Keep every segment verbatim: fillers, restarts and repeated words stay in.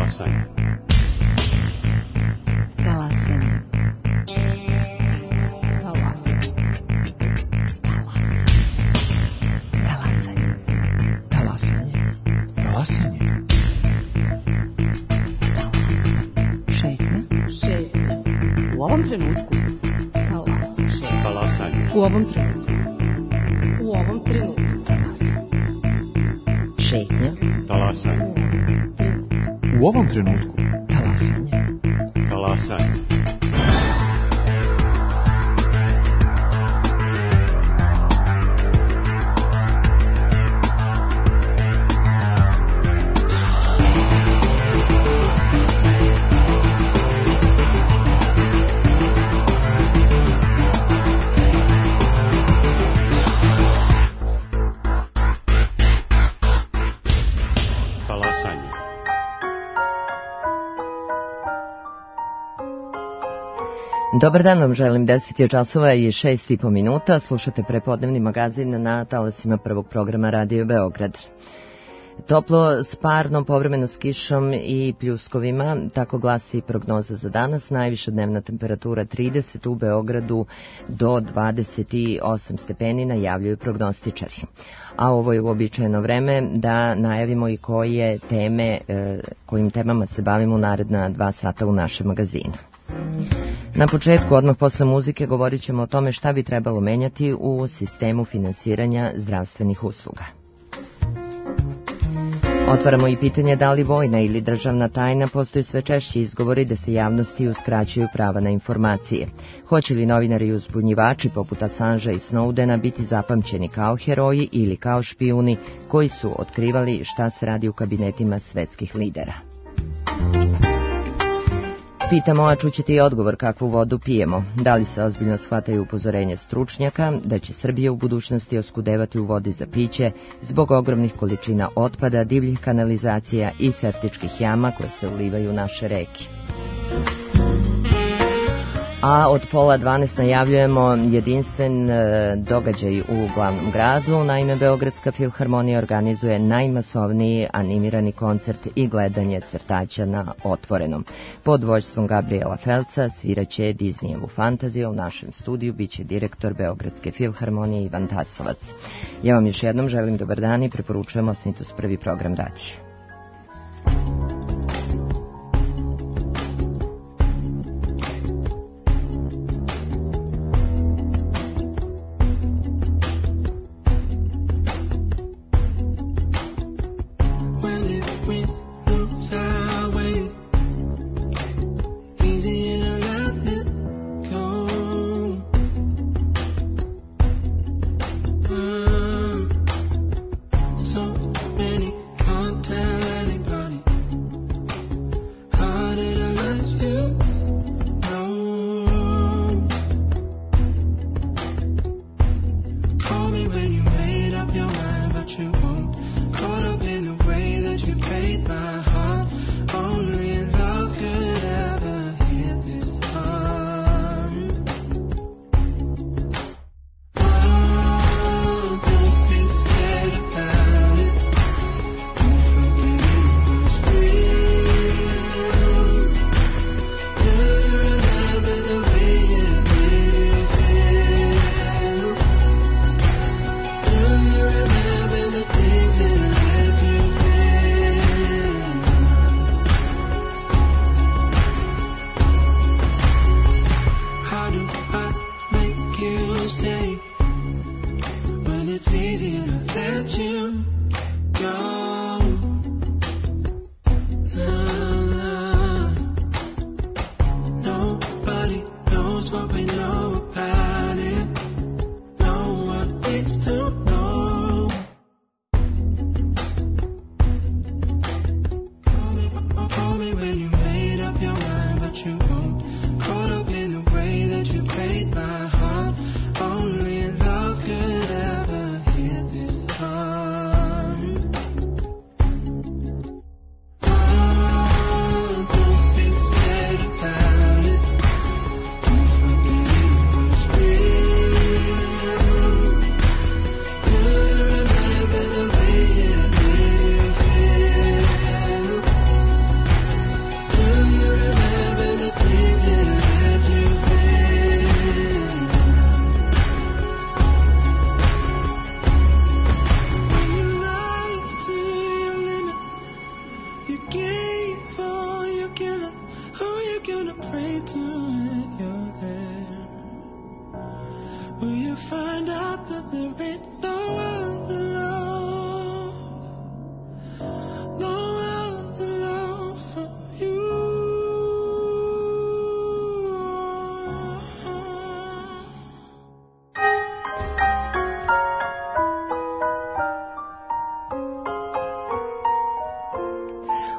Talasanje. Talasanje. Talasanje. Talasanje. Talasanje. Talasanje. Šetnja. Šetnja. U ovom trenutku. Talasanje. Talasanje. U ovom trenutku. U ovom trenutku. Talasanje. Šetnja. Talasanje. U ovom trenutku. Talasanje. Talasanje. Dobar dan vam želim, deset je časova i šest i po minuta, slušate prepodnevni magazin na talasima prvog programa Radio Beograd. Toplo, sparno, povremeno s kišom i pljuskovima, tako glasi prognoza za danas. Najviša dnevna temperatura trideset, u Beogradu do dvadeset osam stepeni, najavljuju prognostičari. A ovo je uobičajeno vreme da najavimo i koje teme, kojim temama se bavimo u naredna dva sata u našem magazinu. Na početku, odmah posle muzike, govorit ćemo o tome šta bi trebalo menjati u sistemu finansiranja zdravstvenih usluga. Otvaramo i pitanje da li vojna ili državna tajna, postoji sve češći izgovori da se javnosti uskraćuju prava na informacije. Hoće li novinari i uzbunjivači poput Assangea i Snowdena biti zapamćeni kao heroji ili kao špijuni koji su otkrivali šta se radi u kabinetima svetskih lidera? Pitamo, a čućete i odgovor kakvu vodu pijemo. Da li se ozbiljno shvataju upozorenje stručnjaka da će Srbija u budućnosti oskudevati u vodi za piće zbog ogromnih količina otpada, divljih kanalizacija i septičkih jama koje se ulivaju u naše reke. A od pola dvanaest najavljujemo jedinstven e, događaj u glavnom gradu. Naime, Beogradska filharmonija organizuje najmasovniji animirani koncert i gledanje crtaća na otvorenom. Pod vođstvom Gabriela Felca sviraće Disneyevu fantaziju. U našem studiju biće direktor Beogradske filharmonije Ivan Tasovac. Ja vam još jednom želim dobar dan i preporučujem ostanite uz prvi program radija.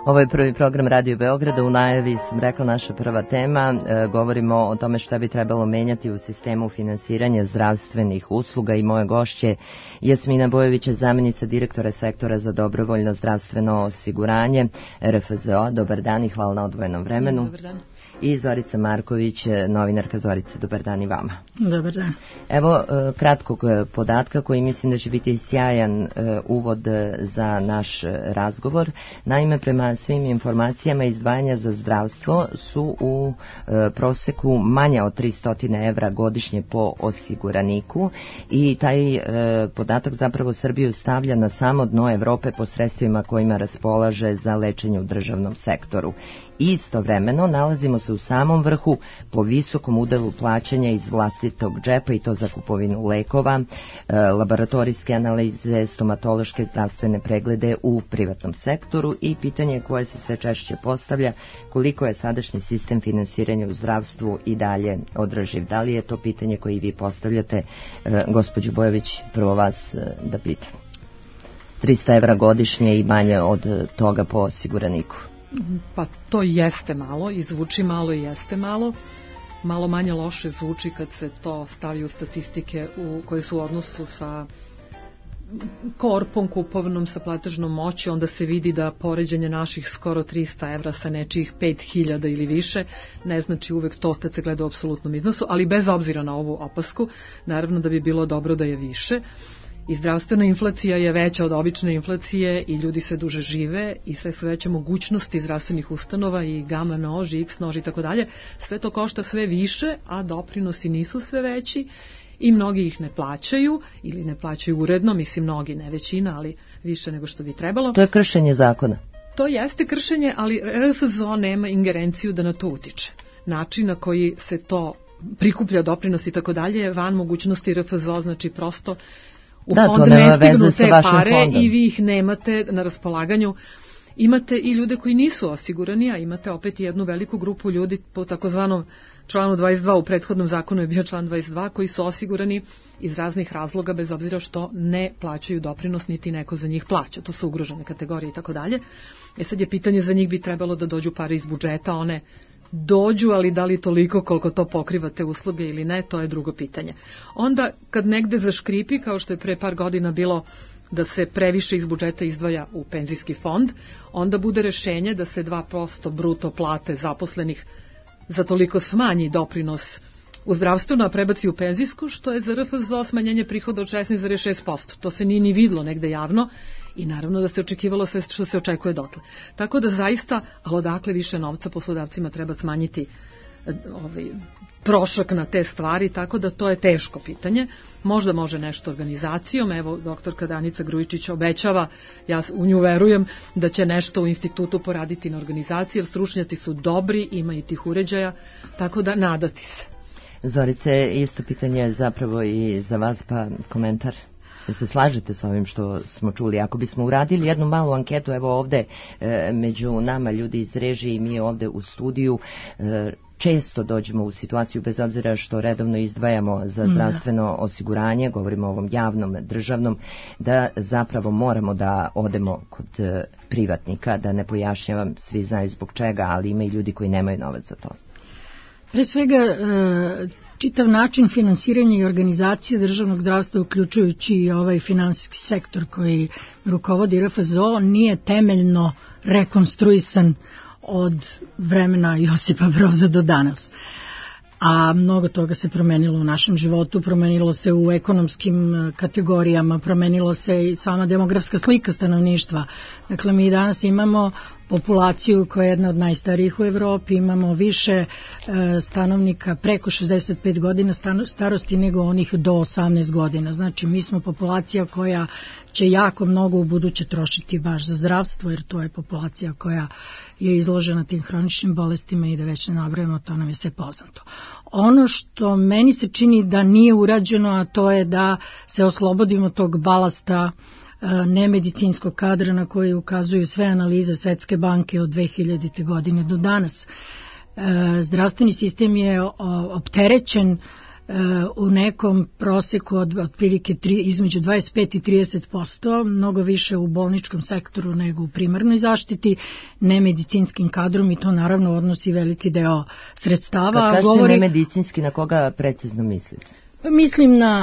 Ovo je prvi program Radio Beograda. U najavi sam rekla naša prva tema. E, govorimo o tome šta bi trebalo menjati u sistemu finansiranja zdravstvenih usluga i moje gošće Jasmina Bojović, zamjenica direktora sektora za dobrovoljno zdravstveno osiguranje R F Z O. Dobar dan i hvala na odvojenom vremenu. Dobar dan. I Zorica Marković, novinarka. Zorica, dobar dan i vama. Dobar dan. Evo kratkog podatka koji mislim da će biti sjajan uvod za naš razgovor. Naime, prema svim informacijama, izdvajanja za zdravstvo su u proseku manja od tristo evra godišnje po osiguraniku i taj podatak zapravo Srbiju stavlja na samo dno Evrope po sredstvima kojima raspolaže za lečenje u državnom sektoru. Istovremeno nalazimo se u samom vrhu po visokom udelu plaćanja iz vlastitog džepa i to za kupovinu lekova, laboratorijske analize, stomatološke zdravstvene preglede u privatnom sektoru i pitanje koje se sve češće postavlja, koliko je sadašnji sistem finansiranja u zdravstvu i dalje održiv. Da li je to pitanje koje i vi postavljate, gospođo Bojović, prvo vas da pitam. tristo evra godišnje i manje od toga po osiguraniku. Pa to jeste malo i zvuči malo i jeste malo. Malo manje loše zvuči kad se to stavi u statistike u, koje su u odnosu sa korpom kupovnom, sa platežnom moći, onda se vidi da poređenje naših skoro tristo evra sa nečijih pet hiljada ili više ne znači uvek to kad se gleda u apsolutnom iznosu, ali bez obzira na ovu opasku, naravno da bi bilo dobro da je više. I zdravstvena inflacija je veća od obične inflacije i ljudi sve duže žive i sve su veće mogućnosti zdravstvenih ustanova i gama nož, x nož i tako dalje. Sve to košta sve više, a doprinosi nisu sve veći i mnogi ih ne plaćaju ili ne plaćaju uredno, mislim mnogi, ne većina, ali više nego što bi trebalo. To je kršenje zakona. To jeste kršenje, ali R F Z O nema ingerenciju da na to utiče. Način na koji se to prikuplja doprinos i tako dalje je van mogućnosti R F Z O, znači prosto u da, fond ne stignu te pare fondom. I vi ih nemate na raspolaganju. Imate i ljude koji nisu osigurani, a imate opet jednu veliku grupu ljudi po takozvanom članu dvadeset dva, u prethodnom zakonu je bio član dvadeset dva, koji su osigurani iz raznih razloga, bez obzira što ne plaćaju doprinos, niti neko za njih plaća. To su ugrožene kategorije i tako dalje. E sad je pitanje, za njih bi trebalo da dođu pare iz budžeta, one dođu, ali da li toliko koliko to pokriva te usluge ili ne, to je drugo pitanje. Onda kad negde zaškripi, kao što je pre par godina bilo da se previše iz budžeta izdvaja u penzijski fond, onda bude rešenje da se dva posto bruto plate zaposlenih za toliko smanji doprinos u zdravstveno, a prebaci u penzijsku, što je za R F Z O smanjenje prihoda od šesnaest zarez šest posto. To se nije ni vidlo negde javno i naravno da se očekivalo sve što se očekuje dotle. Tako da zaista, ali odakle više novca poslodavcima treba smanjiti ovaj, trošak na te stvari, tako da to je teško pitanje. Možda može nešto organizacijom, evo doktorka Danica Grujičić obećava, ja u nju verujem, da će nešto u institutu poraditi na organizaciji, jer stručnjaci su dobri, imaju tih uređaja, tako da nadati se. Zorice, isto pitanje zapravo i za vas, pa komentar. Da se slažete s ovim što smo čuli. Ako bismo uradili jednu malu anketu, evo ovde e, među nama ljudi iz režije i mi ovde u studiju, e, često dođemo u situaciju, bez obzira što redovno izdvajamo za zdravstveno osiguranje, govorimo o ovom javnom, državnom, da zapravo moramo da odemo kod e, privatnika, da ne pojašnjavam, svi znaju zbog čega, ali ima i ljudi koji nemaju novac za to. Pre svega, čitav način finansiranja i organizacije državnog zdravstva, uključujući i ovaj finansijski sektor koji rukovodi R F Z O, nije temeljno rekonstruisan od vremena Josipa Broza do danas. A mnogo toga se promenilo u našem životu, promenilo se u ekonomskim kategorijama, promenilo se i sama demografska slika stanovništva. Dakle, mi danas imamo populaciju koja je jedna od najstarijih u Evropi, imamo više e, stanovnika preko šezdeset pet godina starosti nego onih do osamnaest godina. Znači, mi smo populacija koja će jako mnogo u buduće trošiti baš za zdravstvo, jer to je populacija koja je izložena tim hroničnim bolestima i da već ne nabrajamo, to nam je sve poznato. Ono što meni se čini da nije urađeno, a to je da se oslobodimo tog balasta nemedicinskog kadra na koji ukazuju sve analize Svetske banke od dve hiljadite godine do danas. Zdravstveni sistem je opterećen u nekom proseku od otprilike između dvadeset pet i trideset posto, mnogo više u bolničkom sektoru nego u primarnoj zaštiti, nemedicinskim kadrom, i to naravno odnosi veliki deo sredstava. Kad kažete govori... nemedicinski, na koga precizno mislite? Mislim na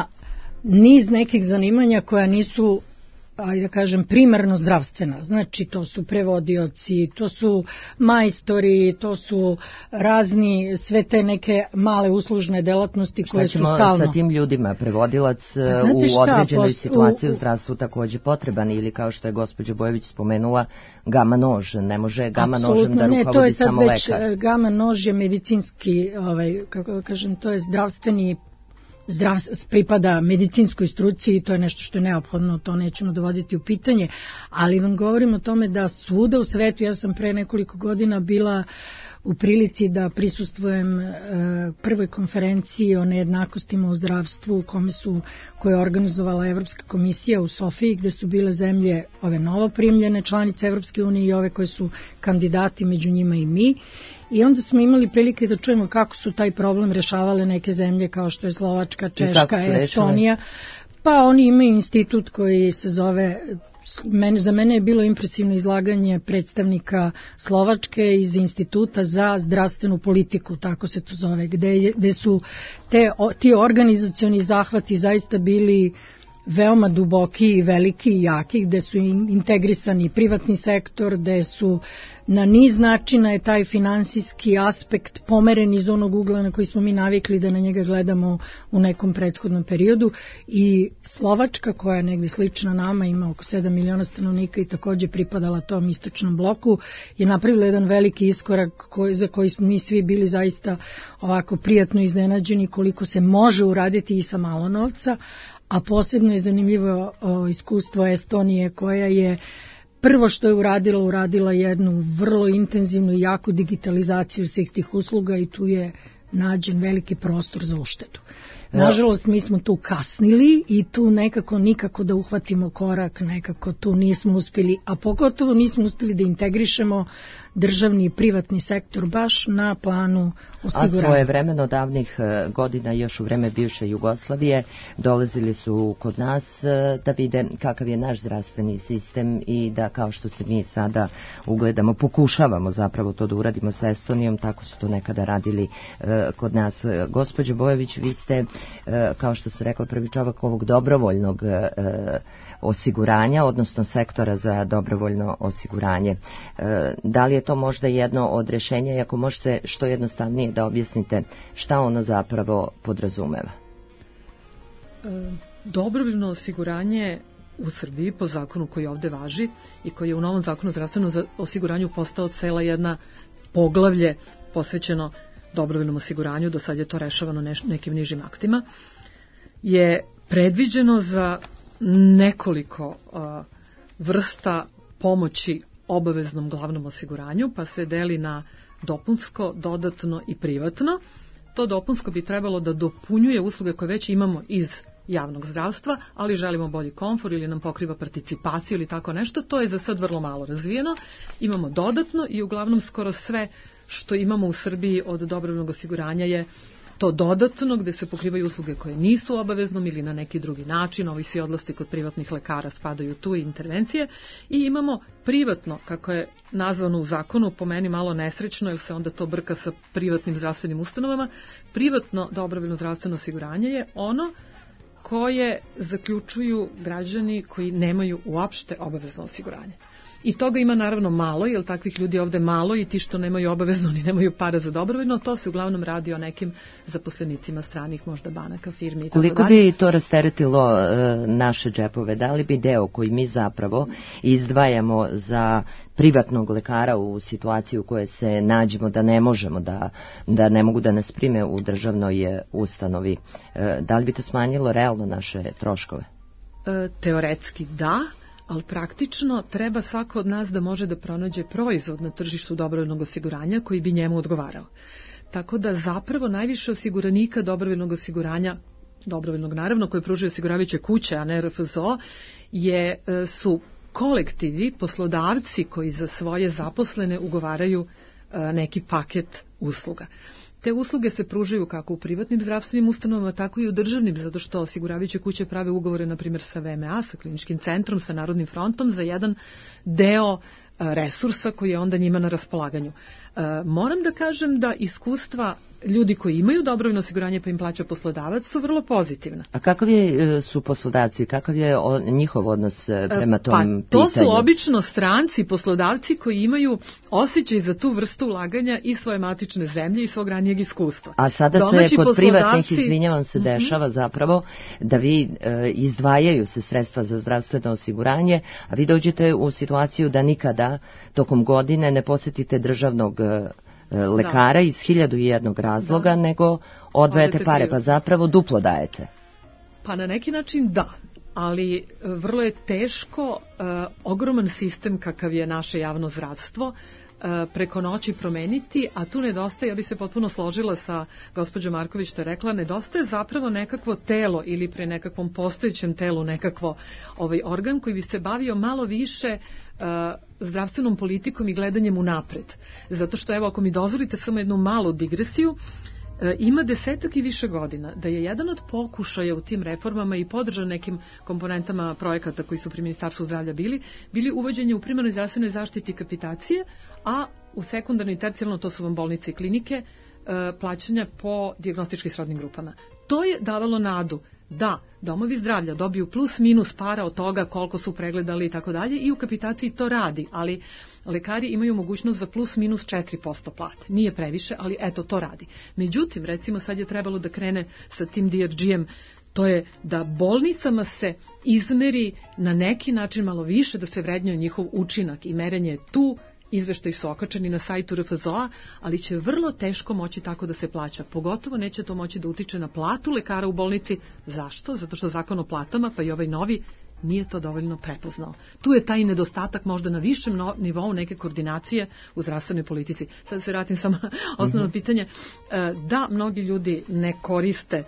niz nekih zanimanja koja nisu, ajde da kažem, primarno zdravstvena. Znači, to su prevodioci, to su majstori, to su razni, sve te neke male uslužne delatnosti koje su stalno. Šta ćemo sa tim ljudima? Prevodilac Znate u šta, određenoj pos... situaciji u... u zdravstvu takođe potreban, ili kao što je gospođa Bojević spomenula, gama nož. Ne može gama Absolutno, nožem da rukovodi samo lekar. Apsolutno ne, to je sad već, gama nož je medicinski, ovaj, kako da kažem, to je zdravstveni Zdrav, pripada medicinskoj struci i to je nešto što je neophodno, to nećemo dovoditi u pitanje, ali vam govorim o tome da svuda u svetu, ja sam pre nekoliko godina bila u prilici da prisustvujem e, prvoj konferenciji o nejednakostima u zdravstvu u kome su, koje je organizovala Evropska komisija u Sofiji, gde su bile zemlje ove novoprimljene članice Evropske unije i ove koje su kandidati, među njima i mi. I onda smo imali prilike da čujemo kako su taj problem rešavale neke zemlje kao što je Slovačka, Češka, Estonija. Pa oni imaju institut koji se zove, mene, za mene je bilo impresivno izlaganje predstavnika Slovačke iz Instituta za zdravstvenu politiku, tako se to zove, gde, gde su te, ti organizacioni zahvati zaista bili veoma duboki i veliki i jaki, gde su integrisani privatni sektor, gde su na niz načina je taj finansijski aspekt pomeren iz onog ugla na koji smo mi navikli da na njega gledamo u nekom prethodnom periodu, i Slovačka, koja je negdje slična nama, ima oko sedam miliona stanovnika i takođe pripadala tom istočnom bloku, je napravila jedan veliki iskorak koji, za koji smo mi svi bili zaista ovako prijatno iznenađeni koliko se može uraditi i sa malo novca. A posebno je zanimljivo o, iskustvo Estonije, koja je prvo što je uradila, uradila jednu vrlo intenzivnu i jaku digitalizaciju svih tih usluga i tu je nađen veliki prostor za uštedu. Nažalost, mi smo tu kasnili i tu nekako nikako da uhvatimo korak, nekako tu nismo uspjeli, a pogotovo nismo uspjeli da integrišemo državni i privatni sektor baš na planu osiguranja. A svoje vremeno davnih godina, još u vreme bivše Jugoslavije, dolazili su kod nas da vide kakav je naš zdravstveni sistem i da, kao što se mi sada ugledamo, pokušavamo zapravo to da uradimo sa Estonijom, tako su to nekada radili kod nas. Gospođo Bojević, vi ste, kao što se rekla, prvi čovjek ovog dobrovoljnog osiguranja, odnosno sektora za dobrovoljno osiguranje. Da li je to možda jedno od rješenja, i ako možete što jednostavnije da objasnite šta ono zapravo podrazumeva? Dobrovoljno osiguranje u Srbiji, po zakonu koji ovde važi i koji je u novom zakonu o zdravstvenom osiguranju postao cela jedna poglavlje posvećeno dobrovoljnom osiguranju, do sad je to rešavano neš, nekim nižim aktima, je predviđeno za nekoliko uh, vrsta pomoći obaveznom glavnom osiguranju, pa se deli na dopunsko, dodatno i privatno. To dopunsko bi trebalo da dopunjuje usluge koje već imamo iz javnog zdravstva, ali želimo bolji komfor ili nam pokriva participaciju ili tako nešto. To je za sad vrlo malo razvijeno. Imamo dodatno i uglavnom skoro sve što imamo u Srbiji od dobrovoljnog osiguranja je to dodatno, gde se pokrivaju usluge koje nisu obaveznom ili na neki drugi način, ovi svi odlasti kod privatnih lekara spadaju tu i intervencije, i imamo privatno, kako je nazvano u zakonu, po meni malo nesrećno, jer se onda to brka sa privatnim zdravstvenim ustanovama. Privatno dobrovoljno zdravstveno osiguranje je ono koje zaključuju građani koji nemaju uopšte obavezno osiguranje. I toga ima naravno malo, jer takvih ljudi ovde malo, i ti što nemaju obavezno ni nemaju para za dobrovoljno, to se uglavnom radi o nekim zaposlenicima stranih, možda banaka, firmi i tako dalje. Koliko bi to rasteretilo e, naše džepove? Da li bi deo koji mi zapravo izdvajamo za privatnog lekara u situaciji u kojoj se nađemo da ne možemo, da, da ne mogu da nas prime u državnoj ustanovi, e, da li bi to smanjilo realno naše troškove? E, teoretski da, ali praktično treba svako od nas da može da pronađe proizvod na tržištu dobrovoljnog osiguranja koji bi njemu odgovarao. Tako da zapravo najviše osiguranika dobrovoljnog osiguranja, dobrovoljnog naravno, koje pružaju osiguravajuće kuće, a ne R F Z O, je, su kolektivi, poslodavci koji za svoje zaposlene ugovaraju neki paket usluga. Te usluge se pružaju kako u privatnim zdravstvenim ustanovama, tako i u državnim, zato što osiguravajuće kuće prave ugovore, na primjer, sa V M A, sa kliničkim centrom, sa Narodnim frontom, za jedan deo resursa koji je onda njima na raspolaganju. E, moram da kažem da iskustva ljudi koji imaju dobrovoljno osiguranje pa im plaća poslodavac su vrlo pozitivna. A kakav je, su poslodavci, kakav je o, njihov odnos prema tom pa, pitanju? To su obično stranci, poslodavci koji imaju osjećaj za tu vrstu ulaganja i svoje matične zemlje i svog ranijeg iskustva. A sada Domaći se kod poslodavci... privatnih, izvinjavam se, dešava zapravo da vi e, izdvajaju se sredstva za zdravstveno osiguranje, a vi dođete u situaciju da nikada tokom godine ne posjetite državnog lekara da. iz hiljadu i jednog razloga, da. nego odvajete pare, privat. Pa zapravo duplo dajete. Pa na neki način da, ali vrlo je teško uh, ogroman sistem kakav je naše javno zdravstvo uh, preko noći promeniti, a tu nedostaje, ja bi se potpuno složila sa gospođom Marković što je rekla, nedostaje zapravo nekakvo telo ili pre nekakvom postojećem telu nekakvo ovaj organ koji bi se bavio malo više uh, zdravstvenom politikom i gledanjem unapred. Zato što, evo, ako mi dozvolite samo jednu malu digresiju, ima desetak i više godina da je jedan od pokušaja u tim reformama i podržan nekim komponentama projekata koji su pri Ministarstvu zdravlja bili, bili uvođenje u primarnoj zdravstvenoj zaštiti kapitacije, a u sekundarnoj i tercijalno, to su vam bolnice i klinike, plaćanja po dijagnostičkim srodnim grupama. To je davalo nadu da domovi zdravlja dobiju plus minus para od toga koliko su pregledali i tako dalje, i u kapitaciji to radi, ali lekari imaju mogućnost za plus minus četiri posto plate. Nije previše, ali eto, to radi. Međutim, recimo sad je trebalo da krene sa tim D R G-em, to je da bolnicama se izmeri na neki način malo više, da se vrednjuje njihov učinak i merenje je tu. Izveštaji su okačeni na sajtu R F Z O-a, ali će vrlo teško moći tako da se plaća. Pogotovo neće to moći da utiče na platu lekara u bolnici. Zašto? Zato što Zakon o platama, pa i ovaj novi, nije to dovoljno prepoznao. Tu je taj nedostatak možda na višem no, nivou neke koordinacije u zdravstvenoj politici. Sad se vratim samo na osnovno mm-hmm. pitanje. Da, mnogi ljudi ne koriste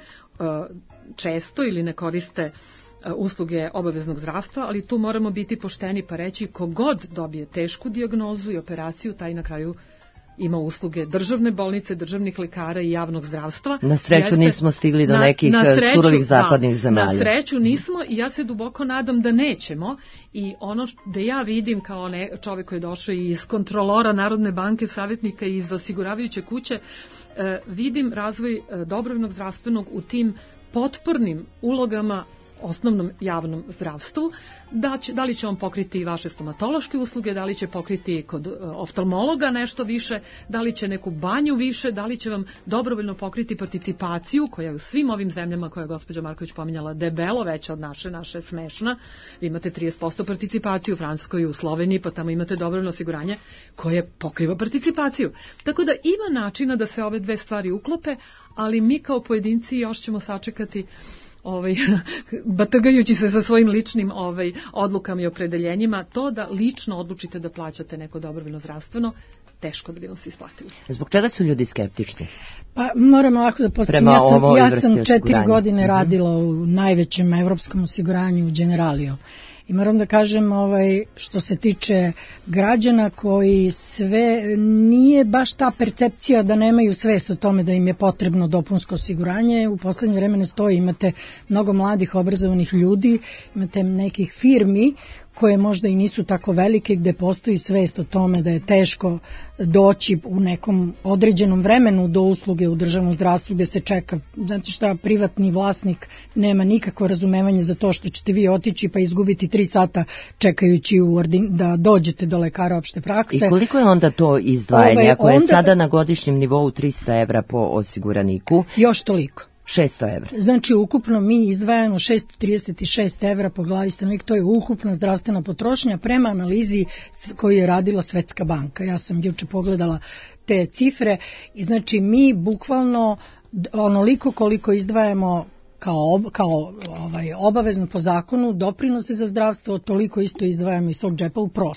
često ili ne koriste usluge obaveznog zdravstva, ali tu moramo biti pošteni pa reći kogod dobije tešku dijagnozu i operaciju, taj na kraju ima usluge državne bolnice, državnih lekara i javnog zdravstva. Na sreću Jeste, nismo stigli do na, nekih na sreću, surovih zapadnih da, zemalja. Na sreću nismo i ja se duboko nadam da nećemo, i ono da ja vidim kao ne, čovjek koji je došao iz kontrolora Narodne banke, savjetnika i iz osiguravajuće kuće, eh, vidim razvoj eh, dobrovoljnog zdravstvenog u tim potpornim ulogama osnovnom javnom zdravstvu, da, će, da li će on pokriti vaše stomatološke usluge, da li će pokriti kod uh, oftalmologa nešto više, da li će neku banju više, da li će vam dobrovoljno pokriti participaciju, koja je u svim ovim zemljama koje je gospođa Marković pominjala debelo veća od naše, naše je smešna. Vi imate trideset posto participaciju u Francuskoj i u Sloveniji, pa tamo imate dobrovoljno osiguranje koje pokriva participaciju. Tako da ima načina da se ove dve stvari uklope, ali mi kao pojedinci još ćemo sačekati ovaj, batagajući se sa svojim ličnim ovaj, odlukama i opredeljenjima, to da lično odlučite da plaćate neko dobrovoljno zdravstveno, teško da bi vam se isplatilo. Zbog čega su ljudi skeptični? Pa moram ovako da postavim, ja sam, ja sam četiri godine mm-hmm. radila u najvećem evropskom osiguranju u Generalio. I moram da kažem, ovaj, što se tiče građana koji sve, nije baš ta percepcija da nemaju svest o tome da im je potrebno dopunsko osiguranje. U poslednje vreme ne stoji, imate mnogo mladih obrazovanih ljudi, imate nekih firmi koje možda i nisu tako velike, gde postoji svest o tome da je teško doći u nekom određenom vremenu do usluge u državnom zdravstvu gde se čeka. Znate šta, privatni vlasnik nema nikakvo razumevanje za to što ćete vi otići pa izgubiti tri sata čekajući u ordin, da dođete do lekara opšte prakse. I koliko je onda to izdvajanje? Ove, Ako onda, je sada na godišnjem nivou trista evra po osiguraniku? Još toliko. šesto evra. Znači, ukupno mi izdvajamo šesto trideset šest evra po glavi stanovnika, to je ukupna zdravstvena potrošnja prema analizi koju je radila Svetska banka. Ja sam juče pogledala te cifre i znači mi bukvalno onoliko koliko izdvajamo kao, kao ovaj, obavezno po zakonu doprinose za zdravstvo, toliko isto izdvajamo iz svog džepa u proseku.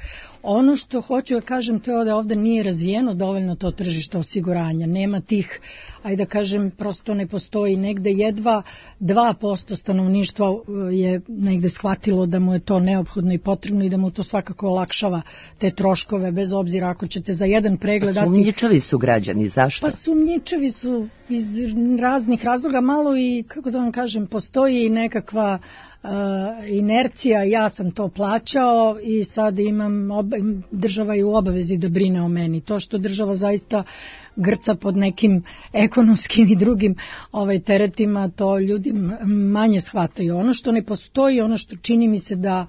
Ono što hoću da kažem to je da ovde nije razvijeno dovoljno to tržište osiguranja. Nema tih, ajde da kažem, prosto ne postoji. Negde jedva dva posto stanovništva je negde shvatilo da mu je to neophodno i potrebno i da mu to svakako olakšava te troškove, bez obzira ako ćete za jedan pregled dati... Sumnjičavi su građani, zašto? Pa sumnjičavi su iz raznih razloga, malo i, kako da vam kažem, postoji nekakva uh, inercija, ja sam to plaćao i sad imam, oba, država je u obavezi da brine o meni. To što država zaista grca pod nekim ekonomskim i drugim ovaj, teretima, to ljudi manje shvataju. Ono što ne postoji, ono što čini mi se da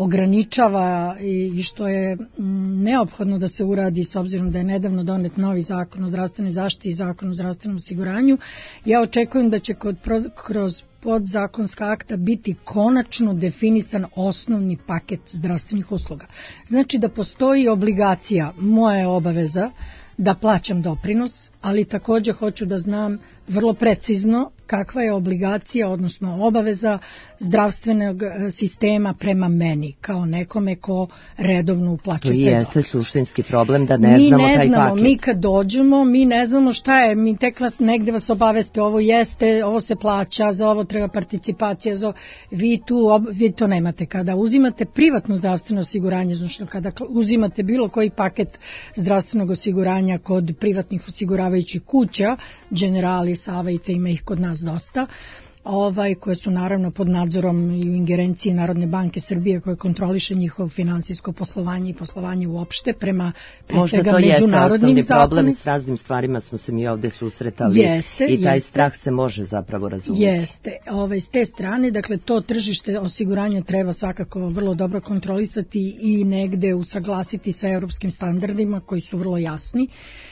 ograničava i što je neophodno da se uradi, s obzirom da je nedavno donet novi zakon o zdravstvenoj zaštiti i zakon o zdravstvenom osiguranju, ja očekujem da će kod, kroz podzakonska akta biti konačno definisan osnovni paket zdravstvenih usluga. Znači da postoji obligacija, moja je obaveza da plaćam doprinos, ali također hoću da znam vrlo precizno kakva je obligacija, odnosno obaveza zdravstvenog sistema prema meni, kao nekome ko redovno uplaćuje. To i jeste suštinski problem da ne mi znamo ne taj znamo, paket. Mi kad dođemo, mi ne znamo šta je, mi tek vas negde vas obaveste, ovo jeste, ovo se plaća, za ovo treba participacija, za ovo. Vi, tu, vi to nemate. Kada uzimate privatno zdravstveno osiguranje, znači kada uzimate bilo koji paket zdravstvenog osiguranja kod privatnih osiguravajućih kuća, Generali, Savajte, ima ih kod nas dosta, ovaj, koje su naravno pod nadzorom i u ingerenciji Narodne banke Srbije koje kontroliše njihovo finansijsko poslovanje i poslovanje uopšte prema pre svega međunarodnim zakonima. Problem i s raznim stvarima smo se mi ovde susretali jeste, i taj jeste. strah se može zapravo razumjeti. Jeste, ovaj, s te strane, dakle to tržište osiguranja treba svakako vrlo dobro kontrolisati i negde usaglasiti sa europskim standardima koji su vrlo jasni.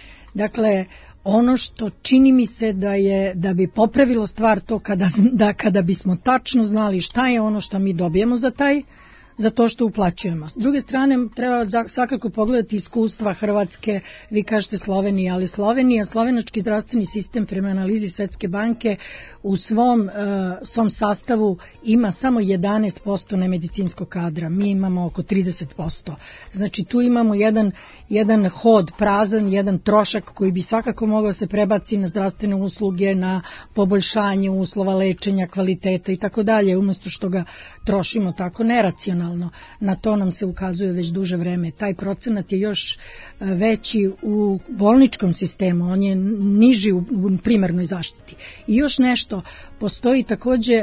Dakle, ono što čini mi se da je da bi popravilo stvar to kada da kada bismo tačno znali šta je ono što mi dobijemo za taj za to što uplaćujemo. S druge strane, treba svakako pogledati iskustva Hrvatske, vi kažete Slovenija, ali Slovenija, slovenački zdravstveni sistem prema analizi Svetske banke u svom, uh, svom sastavu ima samo jedanaest posto nemedicinskog kadra, mi imamo oko trideset posto. Znači tu imamo jedan, jedan hod prazan, jedan trošak koji bi svakako mogao se prebaci na zdravstvene usluge, na poboljšanje uslova lečenja, kvaliteta i tako dalje, umjesto što ga trošimo tako neracionalno. Na to nam se ukazuje već duže vreme. Taj procenat je još veći u bolničkom sistemu, on je niži u primarnoj zaštiti. I još nešto, postoji takođe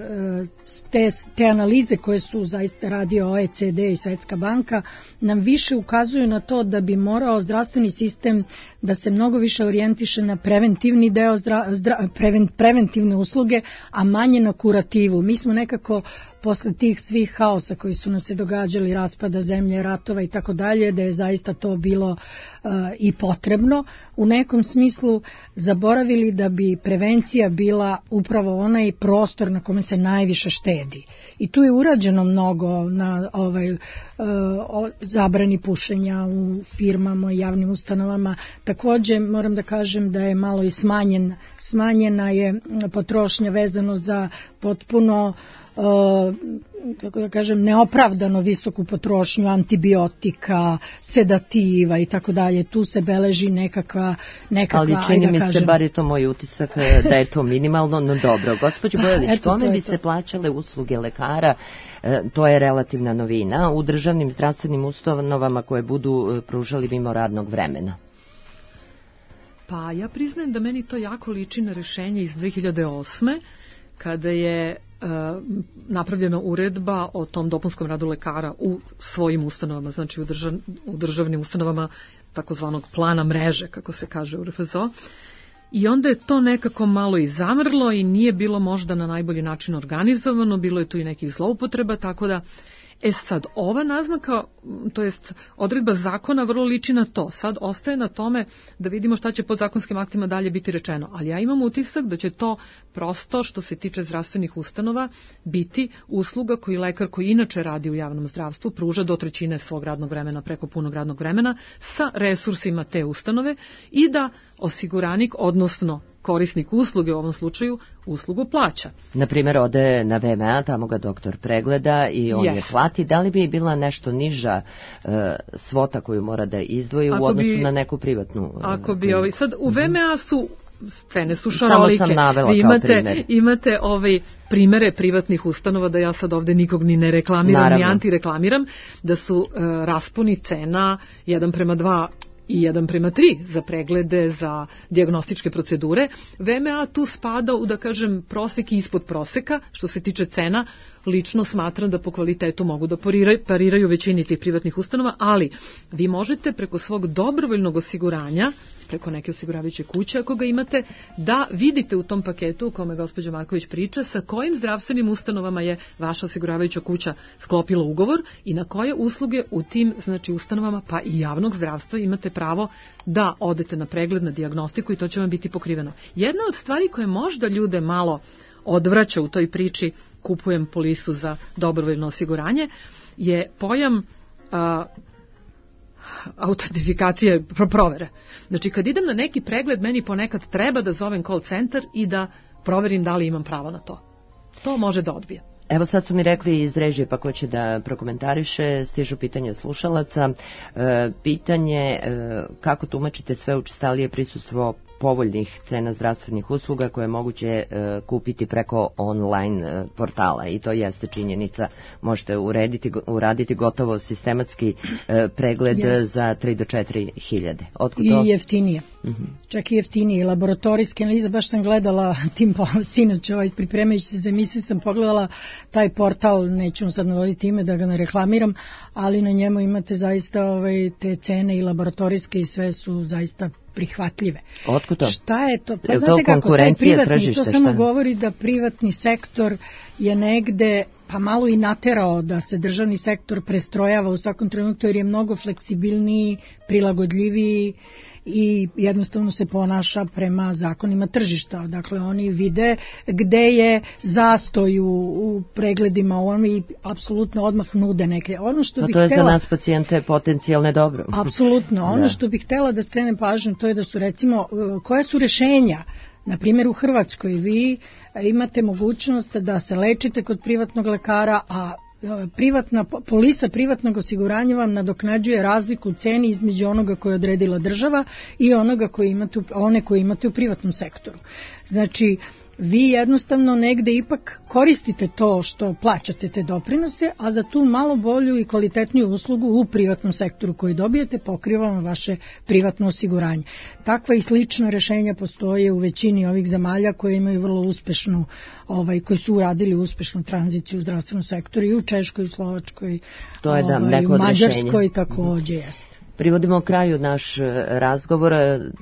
te, te analize koje su zaista radio O E C D i Svetska banka, nam više ukazuju na to da bi morao zdravstveni sistem da se mnogo više orijentiše na preventivni deo, zdra, zdra, preven, preventivne usluge, a manje na kurativu. Mi smo nekako posle tih svih haosa koji su nam se događali, raspada zemlje, ratova i tako dalje, da je zaista to bilo uh, i potrebno, u nekom smislu zaboravili da bi prevencija bila upravo onaj prostor na kome se najviše štedi. I tu je urađeno mnogo na ovaj, uh, zabrani pušenja u firmama i javnim ustanovama. Takođe moram da kažem da je malo i smanjen, smanjena je potrošnja vezano za potpuno Uh, kako da kažem, neopravdano visoku potrošnju antibiotika, sedativa i tako dalje. Tu se beleži nekakva, nekakva ali čini da mi kažem, se, bar je to moj utisak, da je to minimalno, no dobro. Gospođo Bojović, kome bi to. se plaćale usluge lekara, to je relativna novina, u državnim zdravstvenim ustanovama koje budu pružali mimo radnog vremena? Pa ja priznajem da meni to jako liči na rešenje iz dve hiljade osme, kada je napravljena uredba o tom dopunskom radu lekara u svojim ustanovama, znači u, držav, u državnim ustanovama takozvanog plana mreže, kako se kaže u R F Z O. I onda je to nekako malo i zamrlo i nije bilo možda na najbolji način organizovano, bilo je tu i nekih zloupotreba, tako da E sad, ova naznaka, to jest odredba zakona vrlo liči na to. Sad ostaje na tome da vidimo šta će pod zakonskim aktima dalje biti rečeno. Ali ja imam utisak da će to prosto, što se tiče zdravstvenih ustanova, biti usluga koji lekar koji inače radi u javnom zdravstvu pruža do trećine svog radnog vremena, preko punog radnog vremena, sa resursima te ustanove i da osiguranik, odnosno korisnik usluge, u ovom slučaju uslugu plaća. Naprimjer, ode na V M A, tamo ga doktor pregleda i on yes. je plati. Da li bi bila nešto niža uh, svota koju mora da izdvoji ako u odnosu bi, na neku privatnu? Uh, ako bi ovaj, sad u V M A su cene su šarolike. Vi imate, imate ovaj primere privatnih ustanova, da ja sad ovde nikog ni ne reklamiram, Naravno. ni antireklamiram, da su uh, rasponi cena jedan prema dva i jedan prema tri za preglede, za dijagnostičke procedure. V M A tu spada u, da kažem, prosek i ispod proseka, što se tiče cena. Lično smatram da po kvalitetu mogu da pariraju većini tih privatnih ustanova, ali vi možete preko svog dobrovoljnog osiguranja, preko neke osiguravajuće kuće ako ga imate, da vidite u tom paketu u kome gospođa Marković priča sa kojim zdravstvenim ustanovama je vaša osiguravajuća kuća sklopila ugovor i na koje usluge u tim, znači, ustanovama pa i javnog zdravstva imate pravo da odete na pregled, na dijagnostiku i to će vam biti pokriveno. Jedna od stvari koje možda ljude malo odvraća u toj priči kupujem polisu za dobrovoljno osiguranje je pojam a, autentifikacije provere. Znači, kad idem na neki pregled, meni ponekad treba da zovem call center i da proverim da li imam pravo na to. To može da odbije. Evo sad su mi rekli iz režije, pa ko će da prokomentariše, stižu pitanja slušalaca. E, pitanje e, kako tumačite sve učestalije prisustvo povoljnih cena zdravstvenih usluga koje je moguće e, kupiti preko online e, portala i to jeste činjenica. Možete urediti, uraditi gotovo sistematski e, pregled yes. za tri do četiri hiljade. Otkud to? I jeftinije. Uh-huh. Čak i jeftinije. Laboratorijske analize, baš sam gledala tim sinoć, ovaj, pripremajući se za emisiju, sam pogledala taj portal, neću sad navoditi ime da ga ne reklamiram, ali na njemu imate zaista ovaj, te cene i laboratorijske i sve su zaista prihvatljive. Otkud to? Šta je to? Pa je znate to kako, taj privatni, tržište, to samo šta? govori da privatni sektor je negde pa malo i naterao da se državni sektor prestrojava u svakom trenutku jer je mnogo fleksibilniji, prilagodljiviji i jednostavno se ponaša prema zakonima tržišta. Dakle, oni vide gde je zastoj u, u pregledima, oni apsolutno odmah nude neke. Ono što A bih to je htela, za nas pacijente potencijalne dobro. Apsolutno. Ono da. što bih htela da skrenem pažnju, to je da su recimo, koja su rešenja. Na primjer, u Hrvatskoj vi imate mogućnost da se lečite kod privatnog lekara, a privatna polisa privatnog osiguranja vam nadoknađuje razliku u ceni između onoga koje je odredila država i onoga koje imate, one koje imate u privatnom sektoru. Znači, vi jednostavno negde ipak koristite to što plaćate te doprinose, a za tu malo bolju i kvalitetniju uslugu u privatnom sektoru koju dobijete pokriva vam vaše privatno osiguranje. Takva i slična rešenja postoje u većini ovih zemalja koje imaju vrlo uspešnu, ovaj, koji su uradili uspešnu tranziciju u zdravstvenom sektoru i u Češkoj, Slovačkoj, to je da, ovaj, neko Mađarskoj takođe jeste. Privodimo kraju naš razgovor.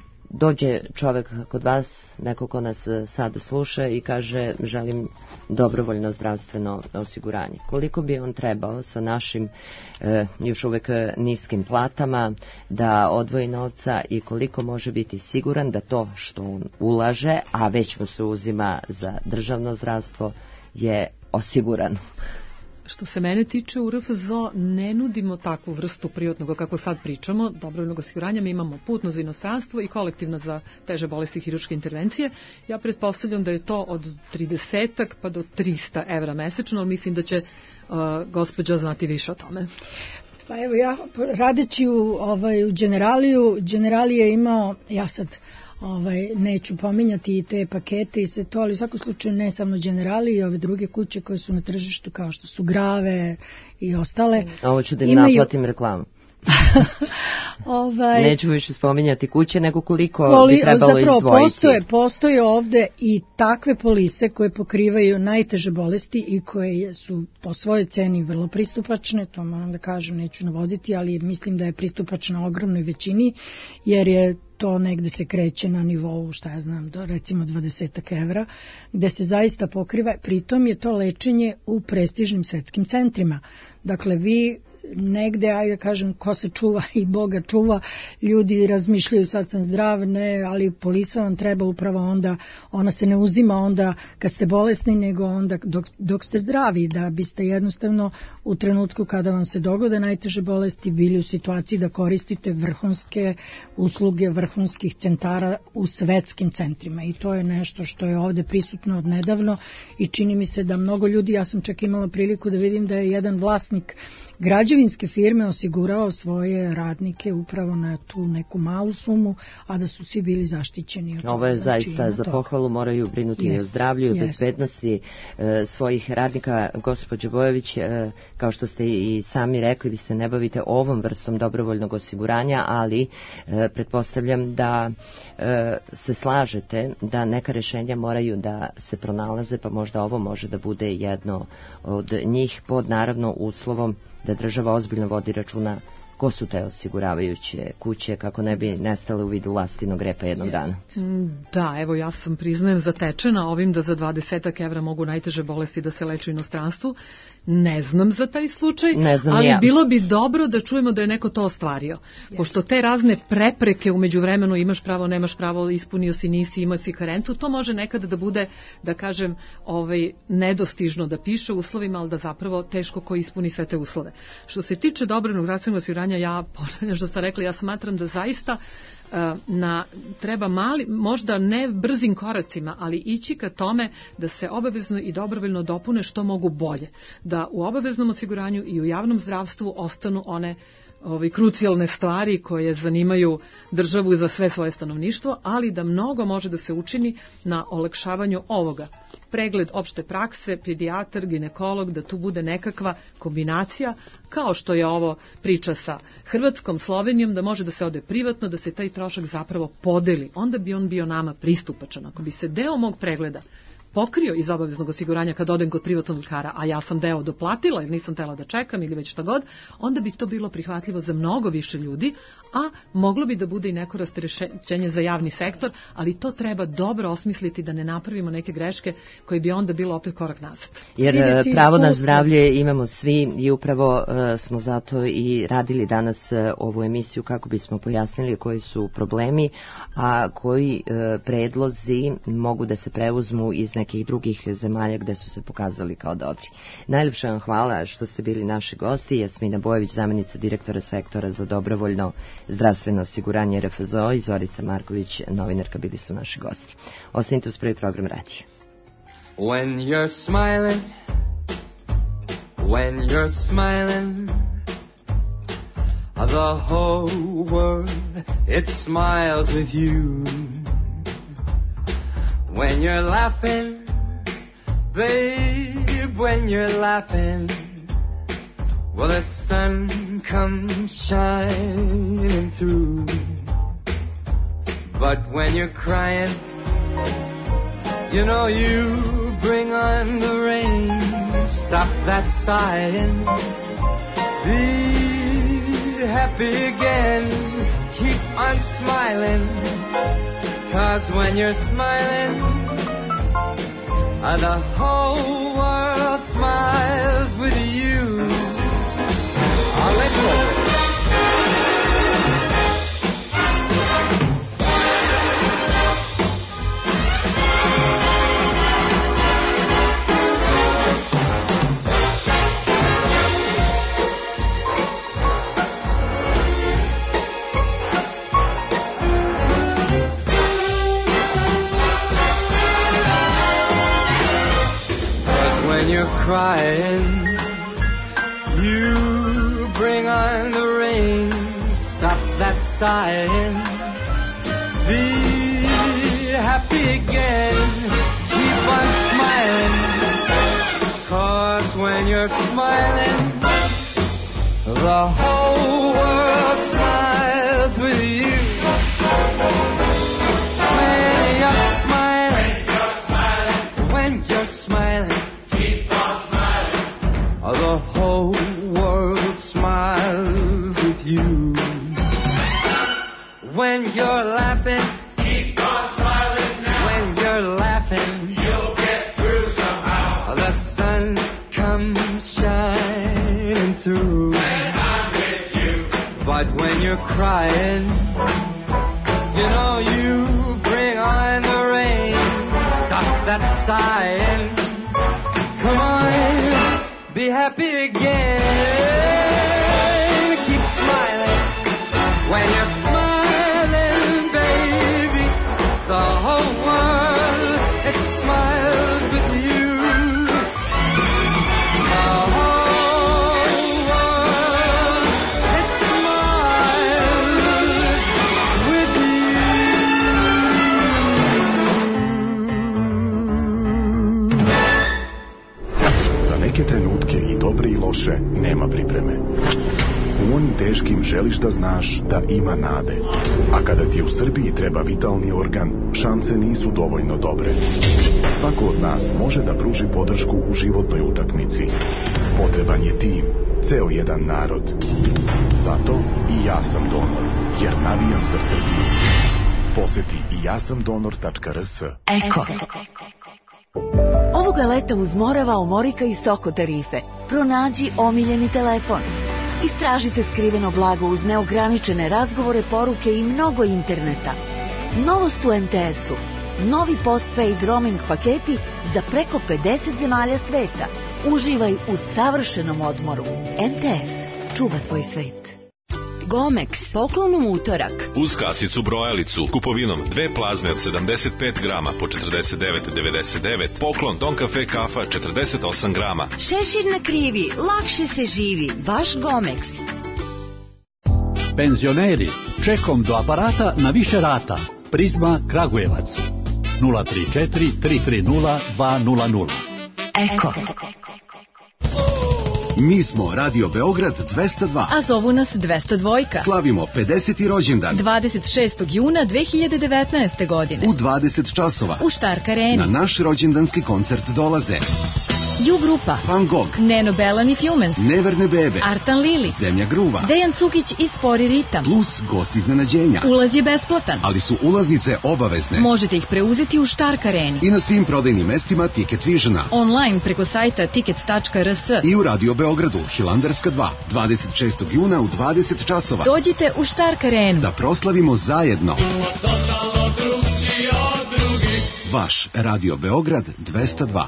Dođe čovek kod vas, neko ko nas sada sluša i kaže želim dobrovoljno zdravstveno osiguranje. Koliko bi on trebao sa našim e, još uvek niskim platama da odvoji novca i koliko može biti siguran da to što on ulaže, a već mu se uzima za državno zdravstvo, je osigurano? Što se mene tiče, u R F Z O ne nudimo takvu vrstu privatnog, kako sad pričamo, dobrovoljnog osiguranja. Mi imamo putno za inostranstvo i kolektivno za teže bolesti i hirurške intervencije. Ja pretpostavljam da je to od tridesetak pa do trista evra mesečno, ali mislim da će uh, gospođa znati više o tome. Pa evo, ja radeći u, ovaj, u Generaliju, Generali je imao, ja sad ovaj, neću pominjati i te pakete i sve to, ali u svakom slučaju ne samo Generali i ove druge kuće koje su na tržištu kao što su Grave i ostale. Ovo ću da im imaju... naplatim reklamu. ovaj, Neću više spominjati kuće, nego koliko Koli, bi trebalo zapravo izdvojiti. Postoje, postoje ovde i takve polise koje pokrivaju najteže bolesti i koje su po svojoj ceni vrlo pristupačne, to moram da kažem, neću navoditi, ali mislim da je pristupačna ogromnoj većini, jer je to negde se kreće na nivou, šta ja znam, do recimo dvadeset evra, gde se zaista pokriva, pritom je to lečenje u prestižnim svetskim centrima. Dakle, vi negde, ajde kažem, ko se čuva i Boga čuva. Ljudi razmišljaju sad sam zdrav, ne, ali polisa vam treba upravo onda, ona se ne uzima onda kad ste bolesni, nego onda dok, dok ste zdravi, da biste jednostavno u trenutku kada vam se dogode najteže bolesti bili u situaciji da koristite vrhunske usluge vrhunskih centara u svetskim centrima. I to je nešto što je ovde prisutno od nedavno i čini mi se da mnogo ljudi, ja sam čak imala priliku da vidim da je jedan vlasnik građevinske firme osigurao svoje radnike upravo na tu neku malu sumu, a da su svi bili zaštićeni. Ovo je zaista za pohvalu, moraju brinuti yes. i o zdravlju i o yes. bezbednosti e, svojih radnika. Gospođo Bojović, e, kao što ste i sami rekli, vi se ne bavite ovom vrstom dobrovoljnog osiguranja, ali e, pretpostavljam da e, se slažete da neka rešenja moraju da se pronalaze, pa možda ovo može da bude jedno od njih, pod naravno uslovom da država ozbiljno vodi računa ko su te osiguravajuće kuće, kako ne bi nestale u vidu lastinog repa jednog yes. dana. Da, evo ja sam priznajem zatečena ovim da za dvadesetak evra mogu najteže bolesti da se leče u inostranstvu. Ne znam za taj slučaj, ali ja. bilo bi dobro da čujemo da je neko to ostvario. Yes. Pošto te razne prepreke umeđu vremenu, imaš pravo, nemaš pravo, ispunio si, nisi, imao si karentu, to može nekada da bude, da kažem, ovaj, nedostižno da piše u uslovima, ali da zapravo teško ko ispuni sve te uslove. Što se tiče dobrovoljnog zdravstvenog osiguranja, ja ponavljam što sam rekla, ja smatram da zaista na, treba mali, možda ne brzim koracima, ali ići ka tome da se obavezno i dobrovoljno dopune što mogu bolje. Da u obaveznom osiguranju i u javnom zdravstvu ostanu one ove krucijalne stvari koje zanimaju državu za sve svoje stanovništvo, ali da mnogo može da se učini na olakšavanju ovoga. Pregled opšte prakse, pedijatar, ginekolog, da tu bude nekakva kombinacija, kao što je ovo priča sa Hrvatskom, Slovenijom, da može da se ode privatno, da se taj trošak zapravo podeli. Onda bi on bio nama pristupačan. Ako bi se deo mog pregleda pokrio iz obaveznog osiguranja kad odem kod privatnog lekara, a ja sam deo doplatila jer nisam tela da čekam ili već šta god, onda bi to bilo prihvatljivo za mnogo više ljudi, a moglo bi da bude i neko rasterećenje za javni sektor, ali to treba dobro osmisliti da ne napravimo neke greške koje bi onda bilo opet korak nazad. Jer Videti pravo na zdravlje imamo svi i upravo uh, smo zato i radili danas uh, ovu emisiju kako bismo pojasnili koji su problemi, a koji uh, predlozi mogu da se preuzmu iz nekih drugih zemalja gde su se pokazali kao dobri. Najljepša vam hvala što ste bili naši gosti. Jasmina Bojović, zamenica direktora sektora za dobrovoljno zdravstveno osiguranje R F Z O i Zorica Marković, novinarka, bili su naši gosti. Ostanite uz prvi program radija. When you're smiling, when you're smiling, the whole world, it smiles with you. When you're laughing, babe, when you're laughing, well, the sun comes shining through. But when you're crying, you know you bring on the rain. Stop that sighing, be happy again, keep on smiling. 'Cause when you're smiling, the whole world smiles with you. I'll let go. You're crying, you bring on the rain. Stop that sighing, be happy again, keep on smiling. 'Cause when you're smiling, the whole world smiles with you. When you're smiling, when you're smiling, when you're smiling, the whole world smiles with you. When you're laughing, keep on smiling now. When you're laughing, you'll get through somehow. The sun comes shining through. When I'm with you. But when you're you're crying. You know you bring on the rain. Stop that sighing. Come on, be happy again. Keep smiling. When you're smiling, baby, the whole world, it smiles with you. The whole world, it smiles with you. Za neke trenutke i dobre i loše nema pripreme. U onim teškim želiš da znaš da ima nade. A kada ti u Srbiji treba vitalni organ, šanse nisu dovoljno dobre. Svako od nas može da pruži podršku u životnoj utakmici. Potreban je tim, ceo jedan narod. Zato i ja sam donor, jer navijam za Srbiju. Poseti i ja sam donor tačka r s. Eko. Ovoga leta uz Morava, Omorika i Soko tarife. Pronađi omiljeni telefon. Istražite skriveno blago uz neograničene razgovore, poruke i mnogo interneta. Novost u em te esu. Novi postpaid roaming paketi za preko pedeset zemalja sveta. Uživaj u savršenom odmoru. em te es čuva tvoj svet. Gomex, poklon u utorak. Uz kasicu brojalicu, kupovinom dve plazme od sedamdeset pet grama po četrdeset devet devedeset devet, poklon Don Cafe kafa četrdeset osam grama. Šešir na krivi, lakše se živi. Vaš Gomex. Penzioneri, čekom do aparata na više rata. Prizma Kragujevac. nula tri četiri tri tri nula dva nula nula. Eko. Mi smo Radio Beograd dvesta dva. A zovu nas dvesta dva. Slavimo pedeseti rođendan. dvadeset šestog juna dve hiljade devetnaeste. godine. U dvadeset časova. U Štark areni. Na naš rođendanski koncert dolaze U grupa, Van Gogh, Neno Belan i Fjumens, Neverne bebe, Artan Lili, Zemlja gruva, Dejan Cukić i Spori ritam. Plus gost iznenađenja. Ulaz je besplatan, ali su ulaznice obavezne. Možete ih preuzeti u Štark areni i na svim prodajnim mestima Ticket Visiona. Online preko sajta tickets tačka r s i u Radio Beogradu, Hilandarska dva, dvadeset šestog juna u dvadeset časova. Dođite u Štark arenu da proslavimo zajedno. Vaš Radio Beograd dvesta dva.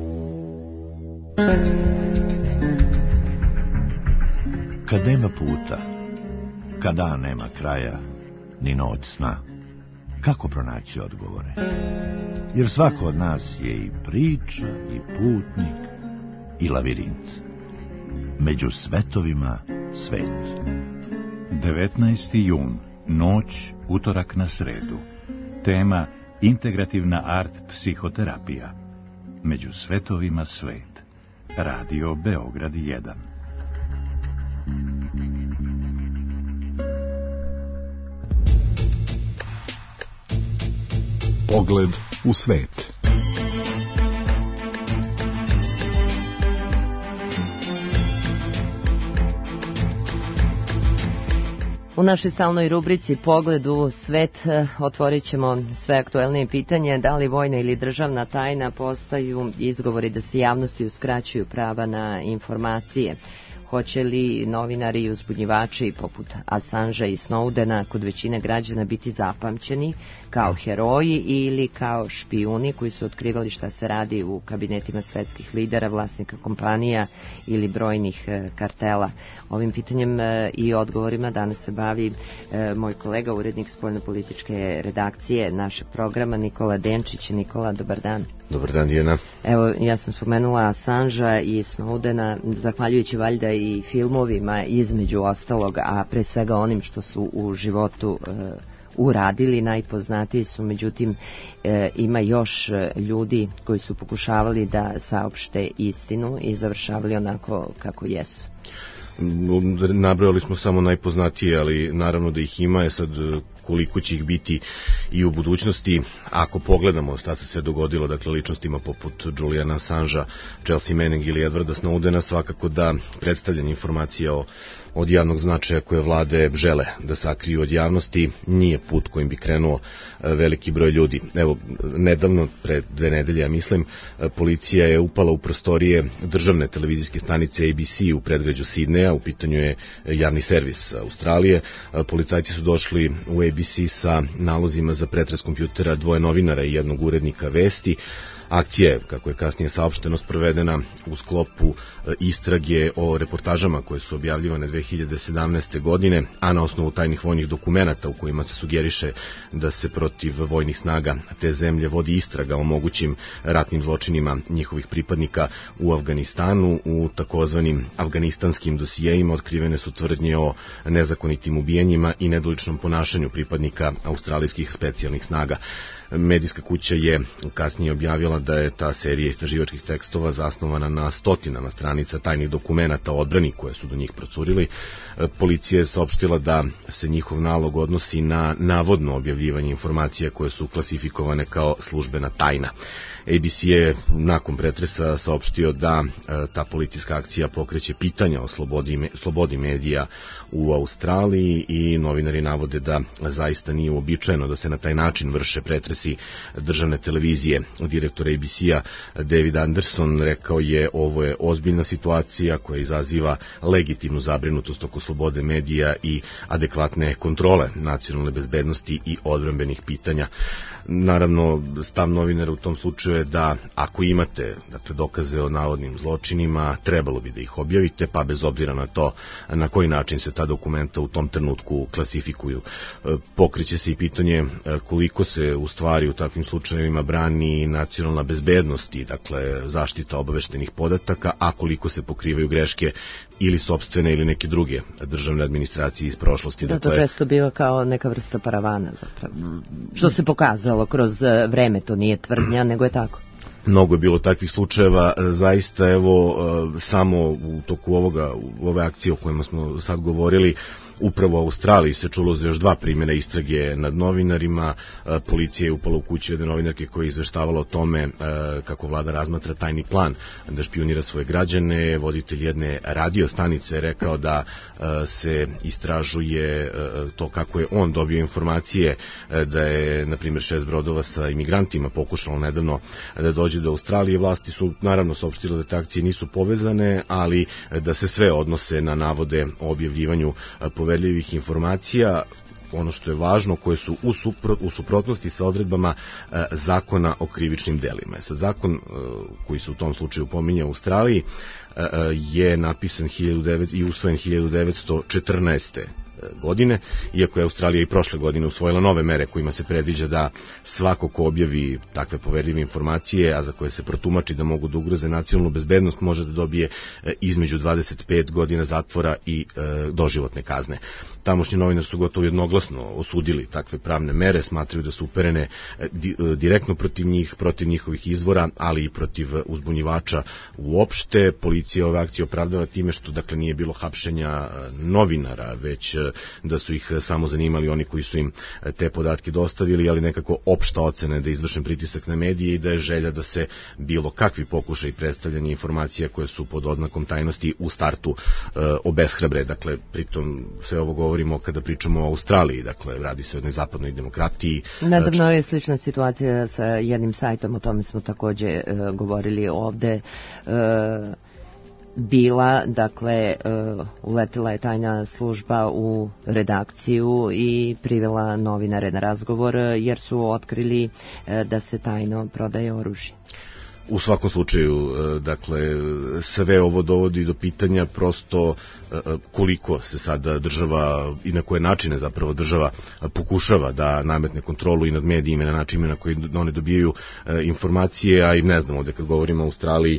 Kad nema puta, kad dan nema kraja, ni noć sna, kako pronaći odgovore? Jer svako od nas je i priča, i putnik, i lavirint. Među svetovima svet. devetnaesti jun, noć, utorak na sredu. Tema integrativna art psihoterapija. Među svetovima svet. Radio Beograd jedan. Pogled u svet. U našoj stalnoj rubrici Pogled u svet otvorit ćemo sve aktuelnije pitanje da li vojna ili državna tajna postaju izgovori da se javnosti uskraćuju prava na informacije. Hoće li novinari i uzbunjivači poput Assangea i Snowdena kod većine građana biti zapamćeni kao heroji ili kao špijuni koji su otkrivali šta se radi u kabinetima svetskih lidera, vlasnika kompanija ili brojnih kartela? Ovim pitanjem i odgovorima danas se bavi moj kolega, urednik spoljnopolitičke redakcije našeg programa, Nikola Denčić. Nikola, dobar dan. Dobar dan, Dijana. Evo, ja sam spomenula Assangea i Snowdena, zahvaljujući valjda i filmovima između ostalog, a pre svega onim što su u životu e, uradili. Najpoznatiji su, međutim, e, ima još ljudi koji su pokušavali da saopšte istinu i završavali onako kako jesu. Nabrojali smo samo najpoznatije, ali naravno da ih ima. Je sad koliko će ih biti i u budućnosti. Ako pogledamo šta se sve dogodilo, dakle ličnostima poput Juliana Assangea, Chelsea Manning ili Edwarda Snowdena, svakako da predstavljanje informacija o od javnog značaja koje vlade žele da sakriju od javnosti nije put kojim bi krenuo veliki broj ljudi. Evo, nedavno, pre dve nedelje, ja mislim, policija je upala u prostorije državne televizijske stanice A B C u predgrađu Sidneja, u pitanju je javni servis Australije. Policajci su došli u A B C sa nalozima za pretres kompjutera dvoje novinara i jednog urednika vesti. Akcija je, kako je kasnije saopšteno, sprovedena u sklopu istrage o reportažama koje su objavljivane dve hiljade sedamnaeste. godine, a na osnovu tajnih vojnih dokumenata u kojima se sugeriše da se protiv vojnih snaga te zemlje vodi istraga o mogućim ratnim zločinima njihovih pripadnika u Afganistanu. U takozvanim afganistanskim dosijejima otkrivene su tvrdnje o nezakonitim ubijanjima i nedoličnom ponašanju pripadnika australijskih specijalnih snaga. Medijska kuća je kasnije objavila da je ta serija istraživačkih tekstova zasnovana na stotinama stranica tajnih dokumenata o odbrani koje su do njih procurili. Policija je saopštila da se njihov nalog odnosi na navodno objavljivanje informacija koje su klasifikovane kao službena tajna. A B C je nakon pretresa saopštio da e, ta policijska akcija pokreće pitanja o slobodi, slobodi medija u Australiji i novinari navode da zaista nije uobičajeno da se na taj način vrše pretresi državne televizije. Direktor A B C-a David Anderson rekao je: ovo je ozbiljna situacija koja izaziva legitimnu zabrinutost oko slobode medija i adekvatne kontrole nacionalne bezbednosti i odbrambenih pitanja. Naravno, stav novinara u tom slučaju je da ako imate, dakle, dokaze o navodnim zločinima, trebalo bi da ih objavite, pa bez obzira na to na koji način se ta dokumenta u tom trenutku klasifikuju. Pokreće se i pitanje koliko se u stvari u takvim slučajevima brani nacionalna bezbednost i, dakle, zaštita obaveštenih podataka, a koliko se pokrivaju greške ili sopstvene ili neke druge državne administracije iz prošlosti. Da, dakle, to često biva kao neka vrsta paravana zapravo. Što se pokazalo kroz vreme, to nije tvrdnja, nego je tako. Mnogo je bilo takvih slučajeva, zaista, evo, samo u toku ovoga, u ove akcije o kojima smo sad govorili, upravo u Australiji se čulo za još dva primjera istrage nad novinarima. Policija je upala u kuću jedne novinarke koja je izveštavala o tome kako vlada razmatra tajni plan da špionira svoje građane. Voditelj jedne radio stanice je rekao da se istražuje to kako je on dobio informacije da je, na primjer, šest brodova sa imigrantima pokušalo nedavno da dođe do Australije. Vlasti su naravno saopštile da te akcije nisu povezane, ali da se sve odnose na navode o objavljivanju poverljivih informacija, ono što je važno, koje su u, supro, u suprotnosti sa odredbama e, zakona o krivičnim delima. Sad, zakon e, koji se u tom slučaju pominja u Australiji e, je napisan hiljadu devetsto i usvojen hiljadu devetsto četrnaeste. godine, iako je Australija i prošle godine usvojila nove mere kojima se predviđa da svako ko objavi takve poverljive informacije, a za koje se protumači da mogu da ugroze nacionalnu bezbednost, može da dobije između dvadeset pet godina zatvora i e, doživotne kazne. Tamošnji novinari su gotovo jednoglasno osudili takve pravne mere, smatraju da su uperene di, direktno protiv njih, protiv njihovih izvora, ali i protiv uzbunjivača uopšte. Policija ove akcije opravdava time što, dakle, nije bilo hapšenja novinara, već da su ih samo zanimali oni koji su im te podatke dostavili, ali nekako opšta ocena da je izvršen pritisak na medije i da je želja da se bilo kakvi pokušaj predstavljanja informacija koje su pod oznakom tajnosti u startu e, obeshrabre. Dakle, pritom sve ovo govorimo kada pričamo o Australiji, dakle, radi se o jednoj zapadnoj demokratiji. Nedavno je slična situacija sa jednim sajtom, o tome smo takođe e, govorili ovde, e, bila, dakle, uh, uletila je tajna služba u redakciju i privela novinare na razgovor jer su otkrili uh, da se tajno prodaje oružje. U svakom slučaju, dakle, sve ovo dovodi do pitanja prosto koliko se sada država i na koje načine zapravo država pokušava da nametne kontrolu i nad medijima na načine na koji one dobijaju informacije, a i ne znamo, da kad govorimo o Australiji,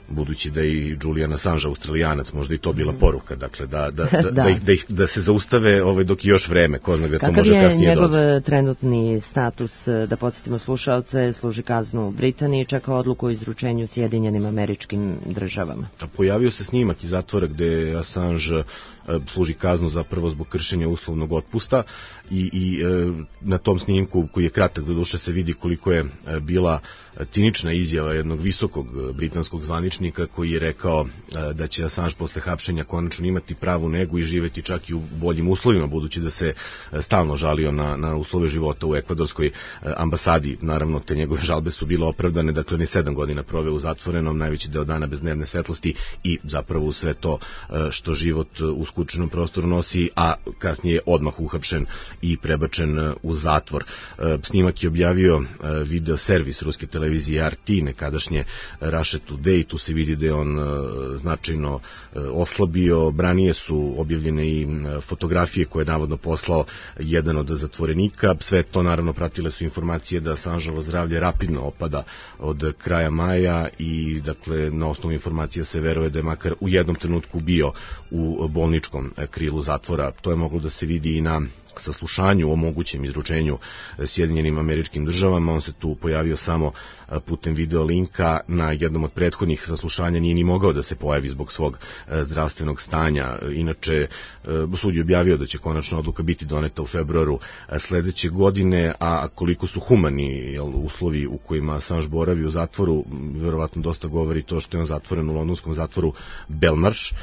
budući da i Julian Assange Australijanac, možda i to bila poruka, dakle da, da, da, da. Da, ih, da, ih, da se zaustave ovaj, dok je još vreme, ko zna gde to može kasnije doći. Kakav je njegov trenutni status, da podsjetimo slušalce, služi kaznu u Britaniji, čeka odluku o izručenju Sjedinjenim Američkim Državama? A pojavio se snimak iz zatvora gde Assange služi kaznu zapravo zbog kršenja uslovnog otpusta i, i na tom snimku, koji je kratak do duše, se vidi koliko je bila cinična izjava jednog visokog britanskog zvaničnika koji je rekao da će Assange posle hapšenja konačno imati pravu negu i živeti čak i u boljim uslovima, budući da se stalno žalio na, na uslove života u ekvadorskoj ambasadi. Naravno, te njegove žalbe su bile opravdane, dakle on je sedam godina proveo u zatvorenom, najveći deo dana bez dnevne svetlosti i zapravo u sve to što život u skučenom prostoru nosi, a kasnije je odmah uhapšen i prebačen u zatvor. Snimak je objavio video servis ruske televizije R T, nekadašnje Russia Today, tu se vidi da je on značajno oslabio. Branije su objavljene i fotografije koje je navodno poslao jedan od zatvorenika. Sve to naravno pratile su informacije da Assangeovo zdravlje rapidno opada od kraja maja i dakle na osnovu informacija se veruje da je makar u jednom trenutku bio u bolničkom krilu zatvora. To je moglo da se vidi i na saslušanju o mogućem izručenju Sjedinjenim Američkim Državama. On se tu pojavio samo putem video linka. Na jednom od prethodnih saslušanja nije ni mogao da se pojavi zbog svog zdravstvenog stanja. Inače, sud je objavio da će konačna odluka biti doneta u februaru sledeće godine, a koliko su humani jel, uslovi u kojima Assange boravi u zatvoru, verovatno dosta govori to što je on zatvoren u londonskom zatvoru Belmarsh.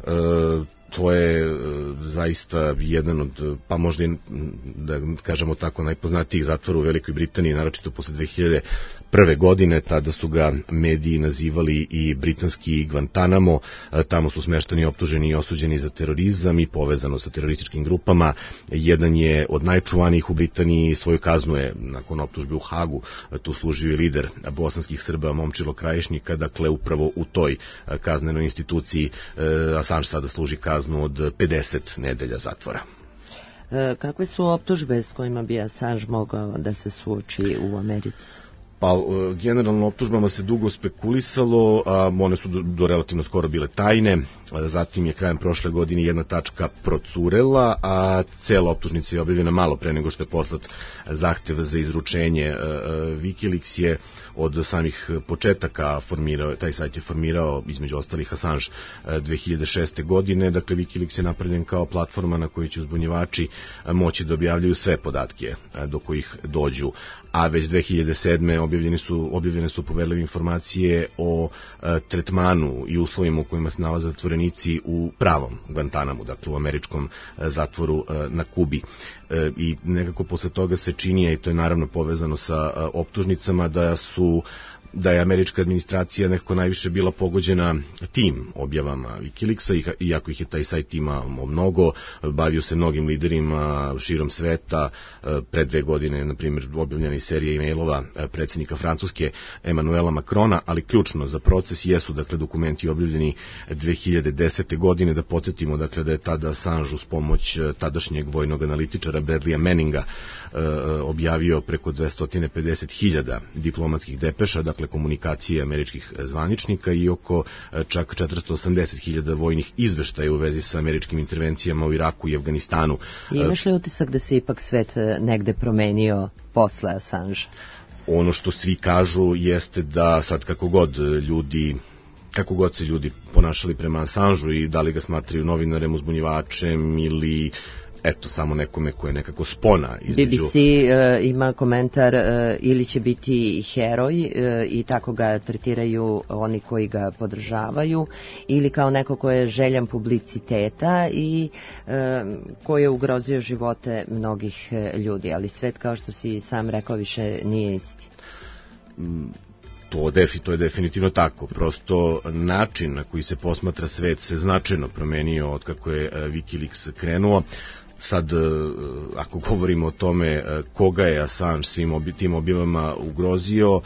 E, To je e, zaista jedan od, pa možda i, da kažemo tako, najpoznatijih zatvora u Velikoj Britaniji, naročito posle dve hiljade prve. godine, tada su ga mediji nazivali i britanski Guantanamo. E, tamo su smeštani, optuženi i osuđeni za terorizam i povezano sa terorističkim grupama. Jedan je od najčuvanijih u Britaniji, svoju kaznu je nakon optužbe u Hagu, tu služio i lider bosanskih Srba Momčilo Krajišnika, dakle upravo u toj kaznenoj instituciji e, Assange sada služi kaznu od pedeset nedelja zatvora. E, kakve su optužbe s kojima bi Assange mogao da se suoči u Americi? Pa, generalno optužbama se dugo spekulisalo, a one su do, do relativno skoro bile tajne. Zatim je krajem prošle godine jedna tačka procurela, a cela optužnica je objavljena malo pre nego što je poslat zahtev za izručenje. Wikileaks je od samih početaka formirao, taj sajt je formirao između ostalih Assange dve hiljade šeste. godine, dakle Wikileaks je napravljen kao platforma na kojoj će uzbunjivači moći da objavljaju sve podatke do kojih dođu, a već dve hiljade sedme. objavljene su, objavljene su poverljive informacije o e, tretmanu i uslovima u kojima se nalaze zatvorenici u pravom Guantanamu, dakle u američkom e, zatvoru e, na Kubi. E, I nekako posle toga se čini, i to je naravno povezano sa e, optužnicama, da su da je američka administracija nekako najviše bila pogođena tim objavama Wikileaksa, iako ih je taj sajt imao mnogo, bavio se mnogim liderima širom sveta. Pre dve godine, na primjer, objavljena i serija e-mailova predsjednika Francuske Emmanuela Macrona, ali ključno za proces jesu, dakle, dokumenti objavljeni dve hiljade desete. godine, da podsjetimo, dakle, da je tada Assange uz pomoć tadašnjeg vojnog analitičara Bradleya Manninga objavio preko dvesta pedeset hiljada diplomatskih depeša, dakle komunikacije američkih zvaničnika, i oko čak četiristo osamdeset hiljada vojnih izveštaja u vezi sa američkim intervencijama u Iraku i Afganistanu. Imaš li utisak da se ipak svet negde promenio posle Assange? Ono što svi kažu jeste da sad kako god ljudi kako god se ljudi ponašali prema Assangeu i da li ga smatraju novinarem, uzbunjivačem ili eto samo nekome ko je nekako spona između... B B C uh, ima komentar uh, ili će biti heroj uh, i tako ga tretiraju oni koji ga podržavaju, ili kao neko ko je željan publiciteta i uh, ko je ugrozio živote mnogih uh, ljudi, ali svet, kao što si sam rekao, više nije isti. Mm. To, defi, to je definitivno tako. Prosto način na koji se posmatra svet se značajno promenio od kako je Wikileaks krenuo. Sad, ako govorimo o tome koga je Assange svim tim objavama ugrozio,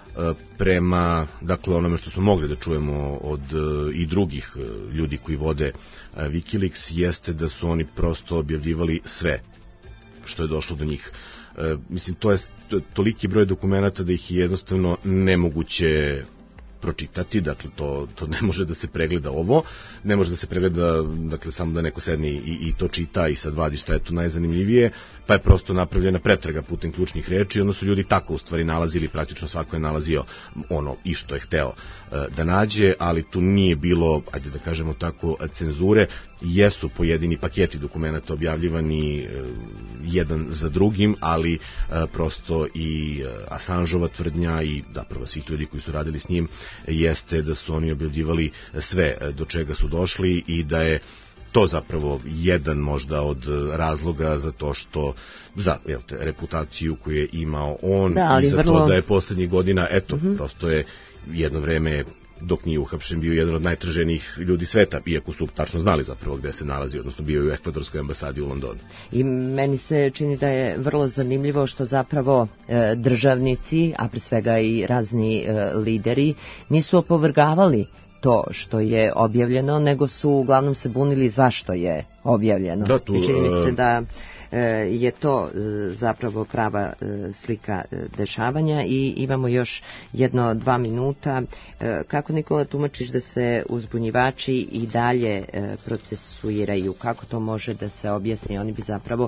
prema, dakle, onome što smo mogli da čujemo od i drugih ljudi koji vode Wikileaks, jeste da su oni prosto objavljivali sve što je došlo do njih. E, mislim, to je toliki broj dokumenta da ih je jednostavno nemoguće pročitati, dakle to, to ne može da se pregleda ovo, ne može da se pregleda, dakle samo da neko sedne i, i to čita i sad vadi šta je tu najzanimljivije, pa je prosto napravljena pretraga putem ključnih reči i onda su ljudi tako u stvari nalazili, praktično svako je nalazio ono i što je hteo da nađe, ali tu nije bilo, ajde da kažemo tako, cenzure. Jesu pojedini paketi dokumenta objavljivani jedan za drugim, ali prosto i Assangeova tvrdnja i zapravo svih ljudi koji su radili s njim jeste da su oni objavljivali sve do čega su došli i da je to zapravo jedan možda od razloga za to što za jel te, reputaciju koju je imao on da, i za vrlo... to da je poslednjih godina, eto, mm-hmm. prosto je jedno vreme dok nije uhapšen bio jedan od najtraženijih ljudi sveta, iako su tačno znali zapravo gde se nalazi, odnosno bio je u ekvadorskoj ambasadi u Londonu. I meni se čini da je vrlo zanimljivo što zapravo e, državnici, a pre svega i razni e, lideri, nisu opovrgavali to što je objavljeno, nego su uglavnom se bunili zašto je objavljeno. Da, tu, I čini mi se da je to zapravo prava slika dešavanja i imamo još jedno dva minuta. Kako, Nikola, tumačiš da se uzbunjivači i dalje procesuiraju? Kako to može da se objasni? Oni bi zapravo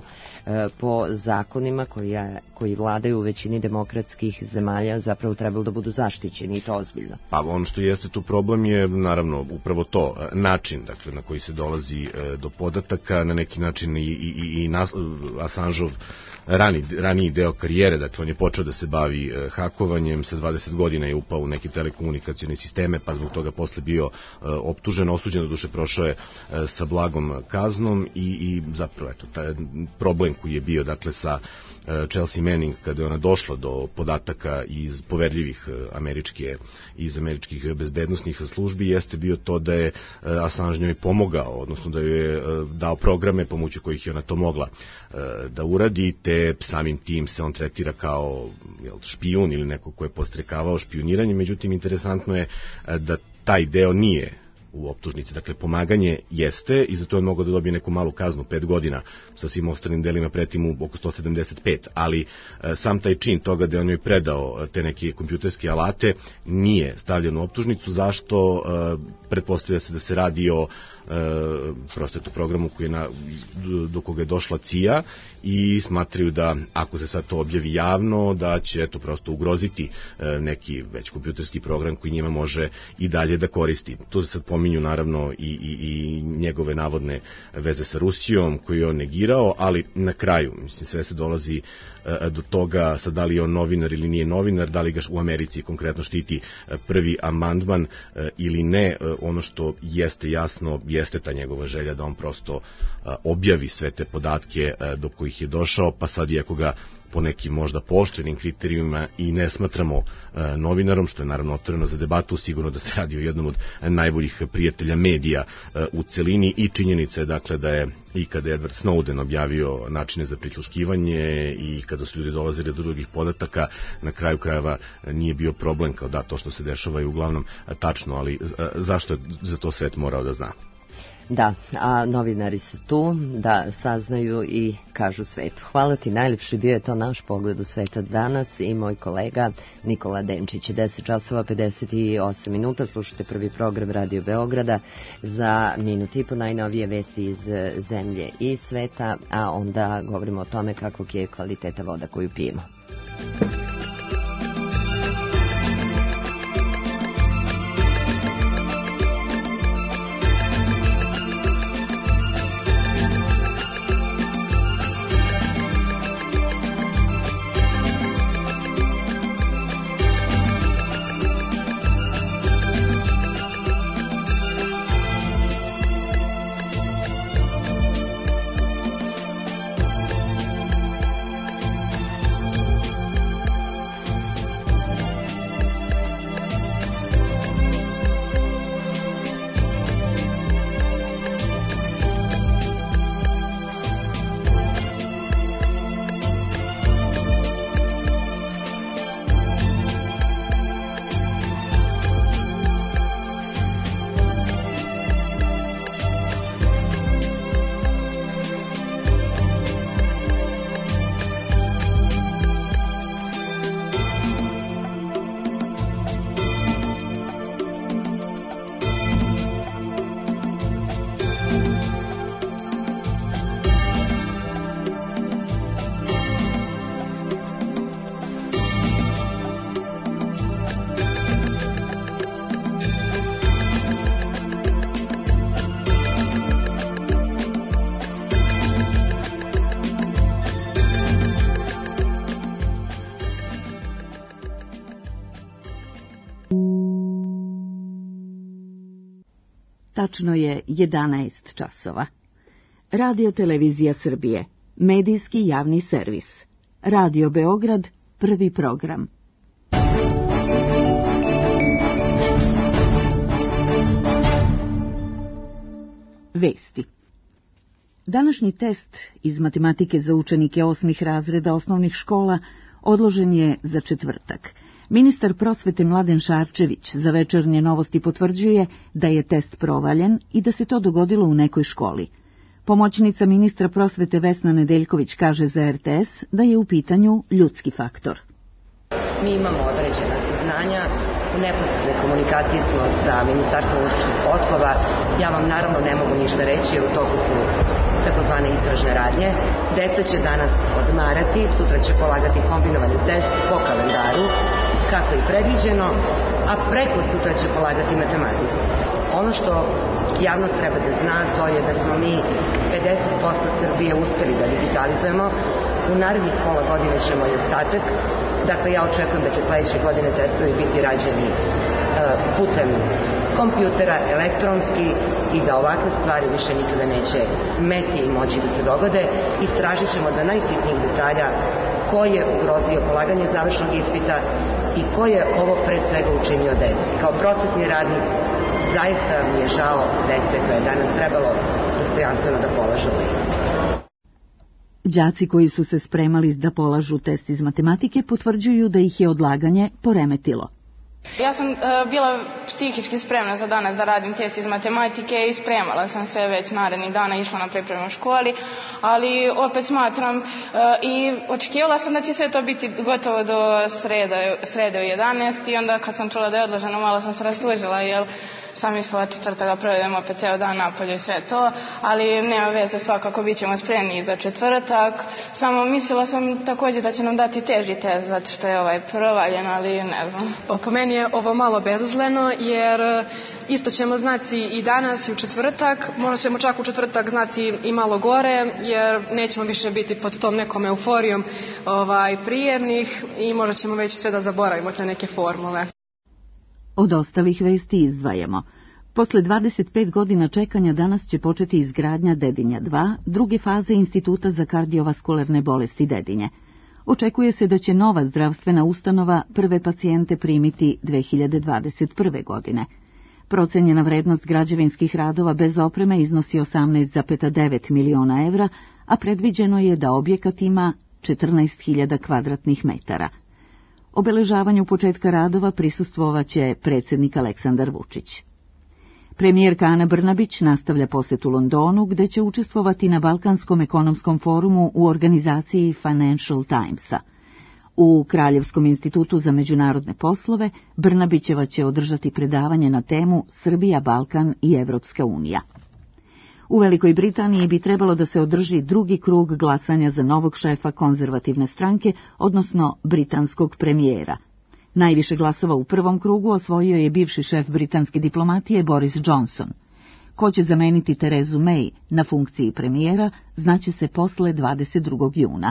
po zakonima koji, koji vladaju u većini demokratskih zemalja zapravo trebalo da budu zaštićeni i to ozbiljno. Pa ono što jeste tu problem je naravno upravo to, način dakle, na koji se dolazi do podataka, na neki način i, i, i, i nas, Assangeov rani, raniji deo karijere, dakle on je počeo da se bavi e, hakovanjem, sa dvadeset godina je upao u neke telekomunikacione sisteme, pa zbog toga posle bio e, optužen, osuđen, do duše prošao je e, sa blagom kaznom i, i zapravo eto, taj problem koji je bio dakle sa e, Chelsea Manning kada je ona došla do podataka iz poverljivih e, američke, iz američkih bezbednosnih službi jeste bio to da je e, Assange njoj pomogao, odnosno da joj je e, dao programe pomoću kojih je ona to mogla e, da uradi, te samim tim se on tretira kao jel, špijun ili neko ko je podstrekavao špijuniranje, međutim interesantno je da taj deo nije u optužnici. Dakle, pomaganje jeste i zato je on mogao da dobije neku malu kaznu, pet godina, sa svim ostalim delima preti mu oko sto sedamdeset pet, ali e, sam taj čin toga da on joj predao te neke kompjuterske alate nije stavljen u optužnicu. Zašto? E, pretpostavlja se da se radi o e, prosto to programu koji je na, do koga je došla C I A i smatraju da ako se sad to objavi javno, da će eto prosto ugroziti e, neki već kompjuterski program koji njima može i dalje da koristi. Tu se sad pominju naravno i, i, i njegove navodne veze sa Rusijom koju je on negirao, ali na kraju, mislim, sve se dolazi e, do toga sad da li je on novinar ili nije novinar, da li ga u Americi konkretno štiti e, prvi amandman e, ili ne. E, ono što jeste jasno, jeste ta njegova želja da on prosto e, objavi sve te podatke e, do kojih je došao, pa sad i ako ga po nekim možda pooštrenim kriterijima i ne smatramo e, novinarom, što je naravno otvoreno za debatu, sigurno da se radi o jednom od najboljih prijatelja medija e, u celini i činjenica je dakle da je i kada je Edward Snowden objavio načine za prisluškivanje i kada su ljudi dolazili do drugih podataka, na kraju krajeva nije bio problem kao da to što se dešava je uglavnom tačno, ali zašto je za to svet morao da zna? Da, a novinari su tu da saznaju i kažu svetu. Hvala ti, najlepši bio je to naš pogled u sveta danas i moj kolega Nikola Denčić. deset časova pedeset osam minuta, slušate prvi program Radio Beograda, za minut i po najnovije vesti iz zemlje i sveta, a onda govorimo o tome kakvog je kvaliteta voda koju pijemo. Tačno je jedanaest časova. Radio Televizija Srbije, medijski javni servis. Radio Beograd, prvi program. Vesti. Današnji test iz matematike za učenike osmih razreda osnovnih škola odložen je za četvrtak. Ministar prosvete Mladen Šarčević za Večernje novosti potvrđuje da je test provaljen i da se to dogodilo u nekoj školi. Pomoćnica ministra prosvete Vesna Nedeljković kaže za er te es da je u pitanju ljudski faktor. Mi imamo određena saznanja, u neposrednoj komunikaciji smo sa Ministarstvom unutrašnjih poslova. Ja vam naravno ne mogu ništa reći jer u toku su takozvane istražne radnje. Deca će danas odmarati, sutra će polagati kombinovani test po kalendaru, kako je predviđeno, a preko sutra će polagati matematiku. Ono što javnost treba da zna, to je da smo mi pedeset posto Srbije uspeli da digitalizujemo. U narednih pola godine ćemo i ostatak. Dakle, ja očekujem da će sledeće godine testovi biti rađeni e, putem kompjutera, elektronski i da ovakve stvari više nikada neće smeti i moći da se dogode. Istražit ćemo do najsitnijih detalja ko je ugrozio polaganje završnog ispita i ko je ovo pre svega učinio deci. Kao prosvetni radnik zaista mi je žao dece koje je danas trebalo dostojanstveno da polažu ovaj ispit. Đaci koji su se spremali da polažu test iz matematike potvrđuju da ih je odlaganje poremetilo. Ja sam uh, bila psihički spremna za danas da radim test iz matematike i spremala sam se već narednih dana, išla na pripremu u školi, ali opet smatram uh, i očekivala sam da će sve to biti gotovo do srede, srede u jedanaest i onda kad sam čula da je odloženo malo sam se rastužila jer sam mislila četvrtaka provedemo opet ceo dan napolju i sve to, ali nema veze, svakako bit ćemo spremni za četvrtak. Samo mislila sam također da će nam dati teži test, zato što je ovaj provaljen, ali ne znam. Po meni je ovo malo bezazleno, jer isto ćemo znati i danas i u četvrtak, možda ćemo čak u četvrtak znati i malo gore, jer nećemo više biti pod tom nekom euforijom ovaj, prijemnih i možda ćemo već sve da zaboravimo te neke formule. Od ostalih vesti izdvajamo. Posle dvadeset pet godina čekanja danas će početi izgradnja Dedinja dva, druge faze Instituta za kardiovaskularne bolesti Dedinje. Očekuje se da će nova zdravstvena ustanova prve pacijente primiti dve hiljade dvadeset prve. godine. Procenjena vrednost građevinskih radova bez opreme iznosi osamnaest zarez devet miliona evra, a predviđeno je da objekat ima četrnaest hiljada kvadratnih metara. Obeležavanju početka radova prisustvovaće predsjednik Aleksandar Vučić. Premijerka Ana Brnabić nastavlja posjet u Londonu, gde će učestvovati na Balkanskom ekonomskom forumu u organizaciji Financial Timesa. U Kraljevskom institutu za međunarodne poslove Brnabićeva će održati predavanje na temu Srbija, Balkan i Evropska unija. U Velikoj Britaniji bi trebalo da se održi drugi krug glasanja za novog šefa konzervativne stranke, odnosno britanskog premijera. Najviše glasova u prvom krugu osvojio je bivši šef britanske diplomatije Boris Johnson. Ko će zameniti Terezu May na funkciji premijera, znaće se posle dvadeset drugog juna.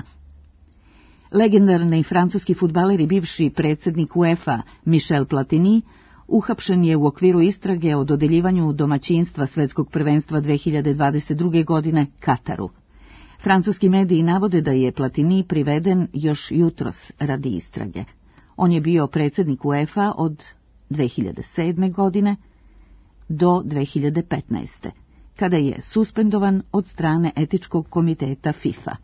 Legendarni francuski fudbaler i bivši predsjednik UEFA Michel Platini uhapšen je u okviru istrage o dodeljivanju domaćinstva Svetskog prvenstva dve hiljade dvadeset druge. godine Kataru. Francuski mediji navode da je Platini priveden još jutros radi istrage. On je bio predsjednik UEFA od dve hiljade sedme. godine do dve hiljade petnaeste. kada je suspendovan od strane etičkog komiteta FIFA.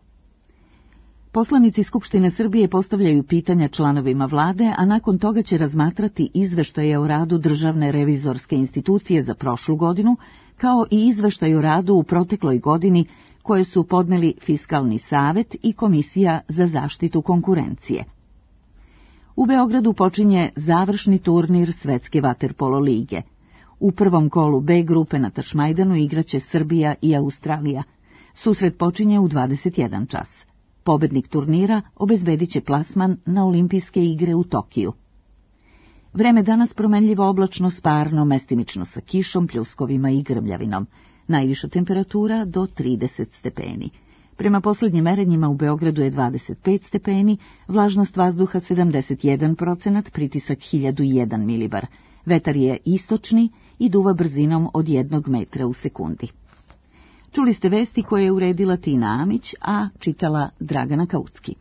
Poslanici Skupštine Srbije postavljaju pitanja članovima vlade, a nakon toga će razmatrati izveštaje o radu Državne revizorske institucije za prošlu godinu, kao i izveštaj o radu u protekloj godini koje su podneli Fiskalni savet i Komisija za zaštitu konkurencije. U Beogradu počinje završni turnir Svetske vaterpolo lige. U prvom kolu B grupe na Tašmajdanu igraće Srbija i Australija. Susret počinje u dvadeset jedan čas. Pobednik turnira obezbedit će plasman na olimpijske igre u Tokiju. Vreme danas promenljivo oblačno, sparno, mestimično sa kišom, pljuskovima i grmljavinom. Najviša temperatura do trideset stepeni. Prema posljednjim merenjima u Beogradu je dvadeset pet stepeni, vlažnost vazduha sedamdeset jedan procenat, pritisak hiljadu jedan milibar. Vetar je istočni i duva brzinom od jednog metra u sekundi. Čuli ste vesti koje je uredila Tina Amić, a čitala Dragana Kaucki.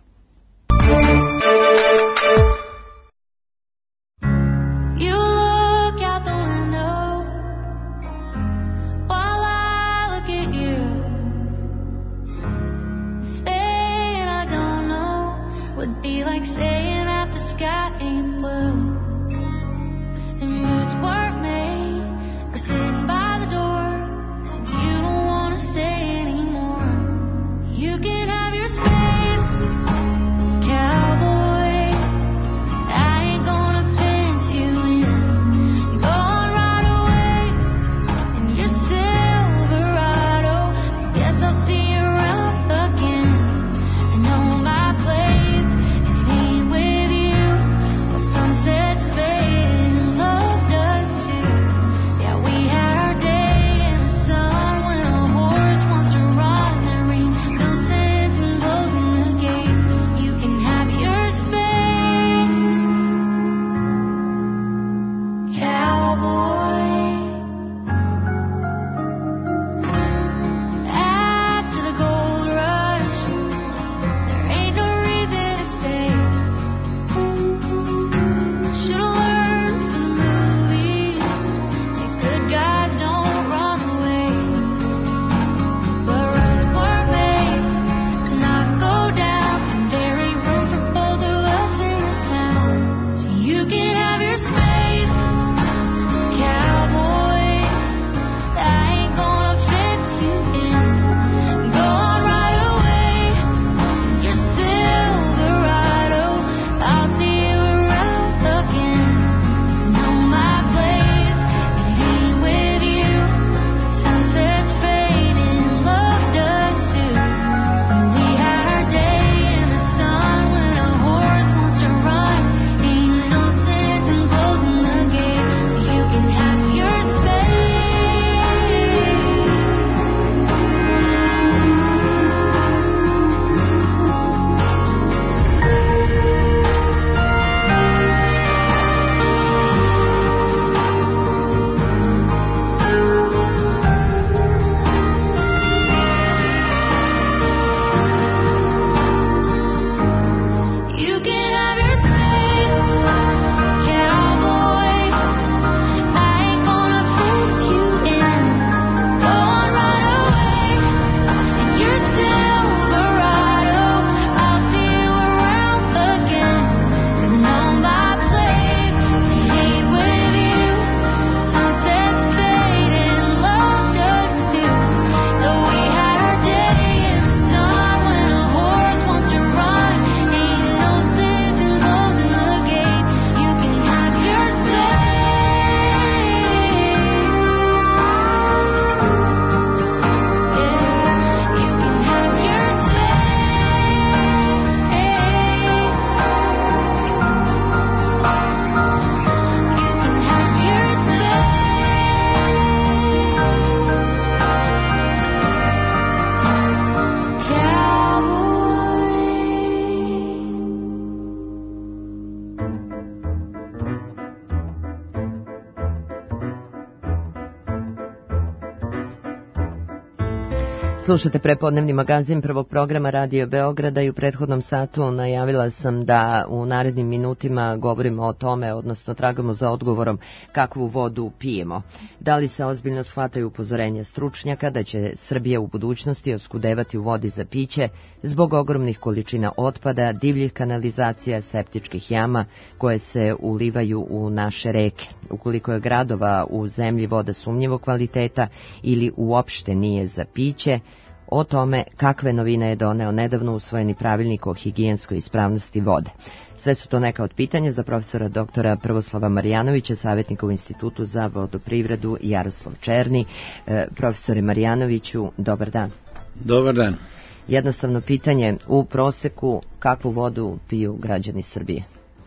Slušate prepodnevni magazin prvog programa Radio Beograda i u prethodnom satu najavila sam da u narednim minutima govorimo o tome, odnosno tragamo za odgovorom kakvu vodu pijemo. Da li se ozbiljno shvataju upozorenja stručnjaka da će Srbija u budućnosti oskudevati u vodi za piće zbog ogromnih količina otpada, divljih kanalizacija, septičkih jama koje se ulivaju u naše reke. Ukoliko je gradova u zemlji voda sumnjivog kvaliteta ili uopšte nije za piće, o tome kakve novine je doneo nedavno usvojeni pravilnik o higijenskoj ispravnosti vode. Sve su to neka od pitanja za profesora doktora Prvoslava Marjanovića, savjetnika u Institutu za vodoprivredu Jaroslav Černi. E, profesore Marjanoviću, dobar dan. Dobar dan. Jednostavno pitanje, u proseku kakvu vodu piju građani Srbije?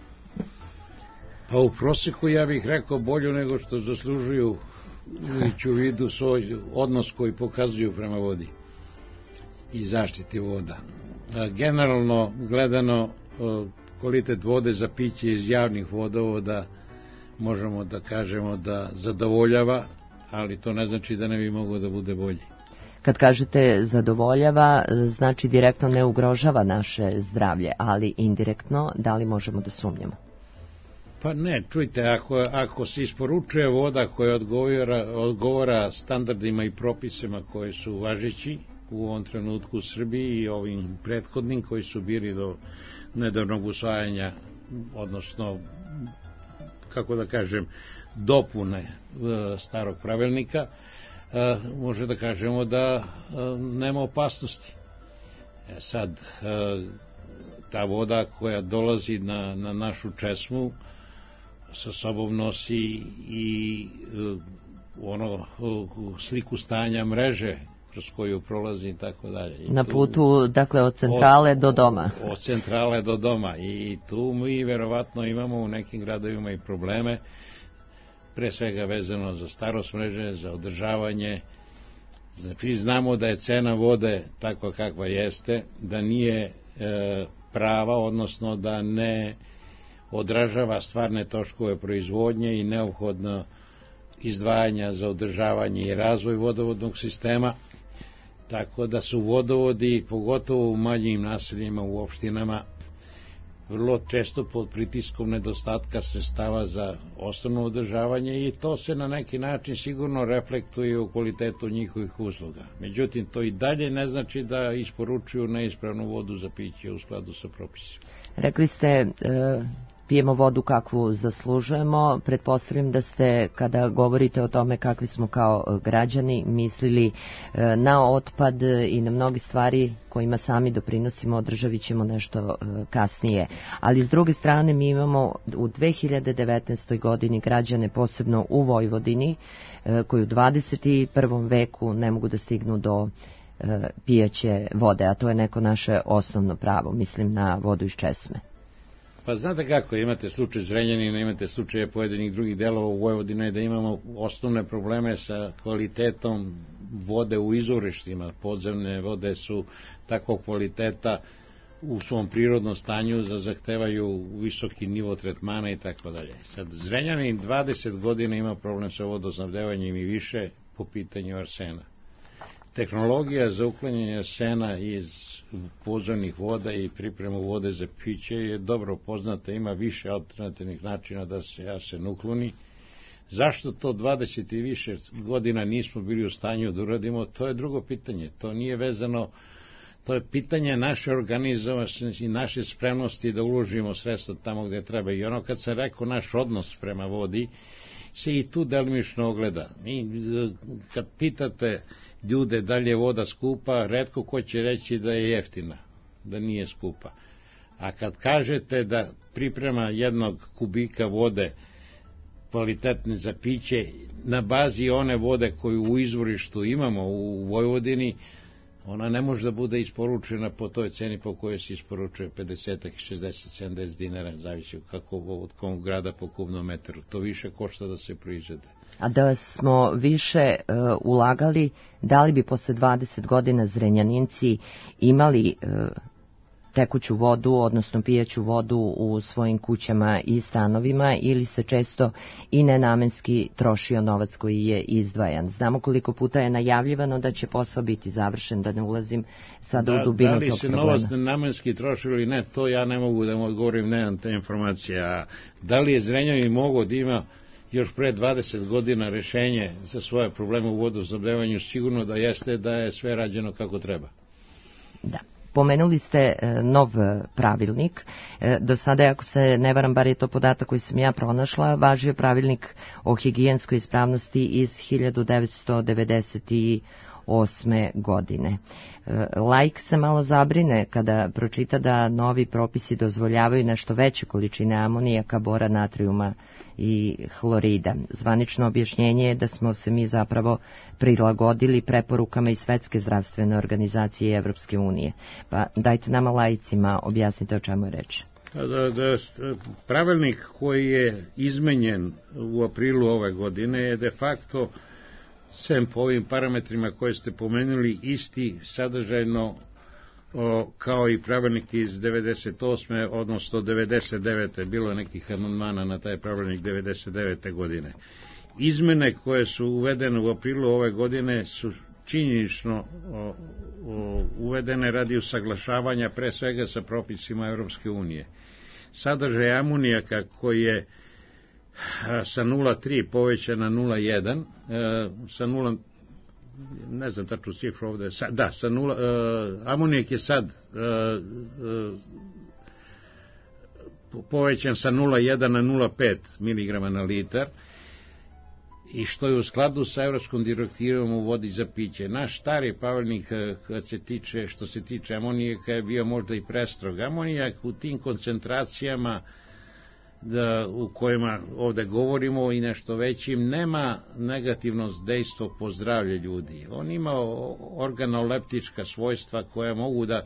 Pa u proseku ja bih rekao bolju nego što zaslužuju, imajući u vidu svoj odnos koji pokazuju prema vodi i zaštiti voda. Generalno gledano, kvalitet vode za piće iz javnih vodovoda možemo da kažemo da zadovoljava, ali to ne znači da ne bi moglo da bude bolji. Kad kažete zadovoljava, znači direktno ne ugrožava naše zdravlje, ali indirektno, da li možemo da sumnjamo? Pa ne, čujte, ako, ako se isporučuje voda koja odgovara, odgovara standardima i propisima koji su važeći u ovom trenutku u Srbiji i ovim prethodnim koji su bili do nedavnog usvajanja, odnosno, kako da kažem, dopune starog pravilnika, može da kažemo da nema opasnosti. E sad, ta voda koja dolazi na, na našu česmu sa sobom nosi i ono sliku stanja mreže kroz koju prolazi i tako dalje. Na putu, dakle, od centrale od, do doma. Od, od centrale do doma i tu mi verovatno imamo u nekim gradovima i probleme, pre svega vezano za starost mreže, za održavanje. Znači, znamo da je cena vode takva kakva jeste, da nije e, prava, odnosno da ne odražava stvarne troškove proizvodnje i neophodno izdvajanja za održavanje i razvoj vodovodnog sistema, tako da su vodovodi, pogotovo u manjim naseljima u opštinama, vrlo često pod pritiskom nedostatka sredstava za osnovno održavanje i to se na neki način sigurno reflektuje u kvalitetu njihovih usluga. Međutim, to i dalje ne znači da isporučuju neispravnu vodu za piće u skladu sa propisima. Rekli ste, e, pijemo vodu kakvu zaslužujemo. Pretpostavljam da ste, kada govorite o tome kakvi smo kao građani, mislili e, na otpad i na mnogi stvari kojima sami doprinosimo, održavit ćemo nešto e, kasnije. Ali s druge strane mi imamo u dve hiljade devetnaestoj godini građane, posebno u Vojvodini, e, koji u dvadeset prvom veku ne mogu da stignu do e, pijaće vode, a to je neko naše osnovno pravo, mislim na vodu iz česme. Pa znate kako, imate slučaj Zrenjanina, imate slučaje pojedinih drugih delova u Vojvodini, da imamo osnovne probleme sa kvalitetom vode u izvorištima. Podzemne vode su takvog kvaliteta u svom prirodnom stanju da zahtevaju visoki nivo tretmana i tako dalje. Sad, Zrenjanin dvadeset godina ima problem sa vodosnabdevanjem i više po pitanju arsena. Tehnologija za uklanjanje arsena iz podzemnih voda i pripremu vode za piće je dobro poznata, ima više alternativnih načina da se arsen ukloni. Zašto to dvadeset i više godina nismo bili u stanju da uradimo, to je drugo pitanje. To nije vezano, to je pitanje naše organizovanosti i naše spremnosti da uložimo sredstva tamo gde treba. I ono kad sam rekao naš odnos prema vodi, se i tu delimično ogleda. I kad pitate ljude da li je voda skupa, retko ko će reći da je jeftina, da nije skupa. A kad kažete da priprema jednog kubika vode kvalitetne za piće na bazi one vode koju u izvorištu imamo u Vojvodini, ona ne može da bude isporučena po toj ceni po kojoj se isporučuje pedeset, šezdeset, sedamdeset dinara, zavisi kako od kog grada po kubnom metru. To više košta da se proizvede. A da smo više uh, ulagali, da li bi posle dvadeset godina Zrenjaninci imali uh, tekuću vodu, odnosno pijaću vodu u svojim kućama i stanovima, ili se često i nenamenski trošio novac koji je izdvajan? Znamo koliko puta je najavljivano da će posao biti završen, da ne ulazim sada da, u dubinu tog problema. Da li se novac nenamenski trošio ili ne, to ja ne mogu da mu odgovorim, nemam te informacije. A da li je Zrenjanin mogao da ima još pre dvadeset godina rešenje za svoje probleme u vodosnabdevanju? Sigurno da jeste, da je sve rađeno kako treba. Da. Pomenuli ste nov pravilnik. Do sada, ako se ne varam, bar je to podatak koji sam ja pronašla, važio pravilnik o higijenskoj ispravnosti iz hiljadu devetsto devedeset osme godine. Laik se malo zabrine kada pročita da novi propisi dozvoljavaju nešto veće količine amonijaka, bora, natrijuma i hlorida. Zvanično objašnjenje je da smo se mi zapravo prilagodili preporukama i Svetske zdravstvene organizacije i Evropske unije. Pa dajte nama laicima objasnite o čemu je reč. Da, da, pravilnik koji je izmenjen u aprilu ove godine je de facto, sem po ovim parametrima koje ste pomenuli, isti sadržajno o, kao i pravilnik iz devedeset osme odnosno devedeset devete bilo je nekih amandmana na taj pravilnik devedeset devete godine. Izmene koje su uvedene u aprilu ove godine su činjenično o, o, uvedene radi usaglašavanja pre svega sa propisima Evropske unije. Sadržaj amonijaka koji je a, sa nula zarez tri povećan na nula zarez jedan, e, sa nula ne znam tačnu cifru ovde, sa, da, sa nula, e, amonijak je sad e, e, povećan sa nula zarez jedan na nula zarez pet miligrama na litar, i što je u skladu sa evropskom direktivom u vodi za piće. Naš stari pravilnik kad se tiče, što se tiče amonijaka je bio možda i prestrog. Amonijak u tim koncentracijama da, u kojima ovde govorimo i nešto većim, nema negativno dejstvo po zdravlje ljudi. On ima organoleptička svojstva koja mogu da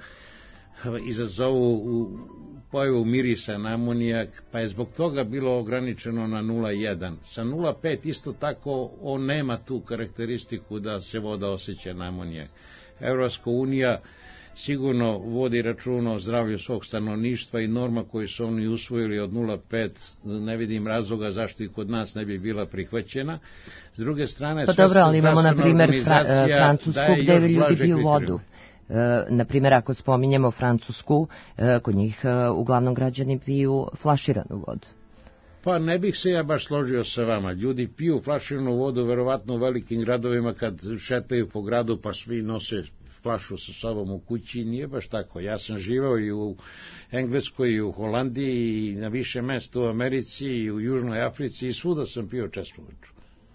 izazovu pojavu mirisa na amonijak, pa je zbog toga bilo ograničeno na nula zarez jedan. Sa nula zarez pet isto tako on nema tu karakteristiku da se voda osjeća na amonijak. Evropska unija sigurno vodi računa o zdravlju svog stanovništva i norma koju su oni usvojili od nula zarez pet, ne vidim razloga zašto i kod nas ne bi bila prihvaćena. S druge strane, pa dobro, ali imamo na primjer Fra- Francusku gde ljudi piju vodu. E, na primjer, ako spominjemo Francusku, e, kod njih e, uglavnom građani piju flaširanu vodu. Pa ne bih se ja baš složio sa vama. Ljudi piju flaširanu vodu verovatno u velikim gradovima kad šetaju po gradu pa svi nose flašu sa sobom u kući. Nije baš tako. Ja sam živao i u Engleskoj i u Holandiji i na više mesta u Americi i u Južnoj Africi i svuda sam pio čespovaču.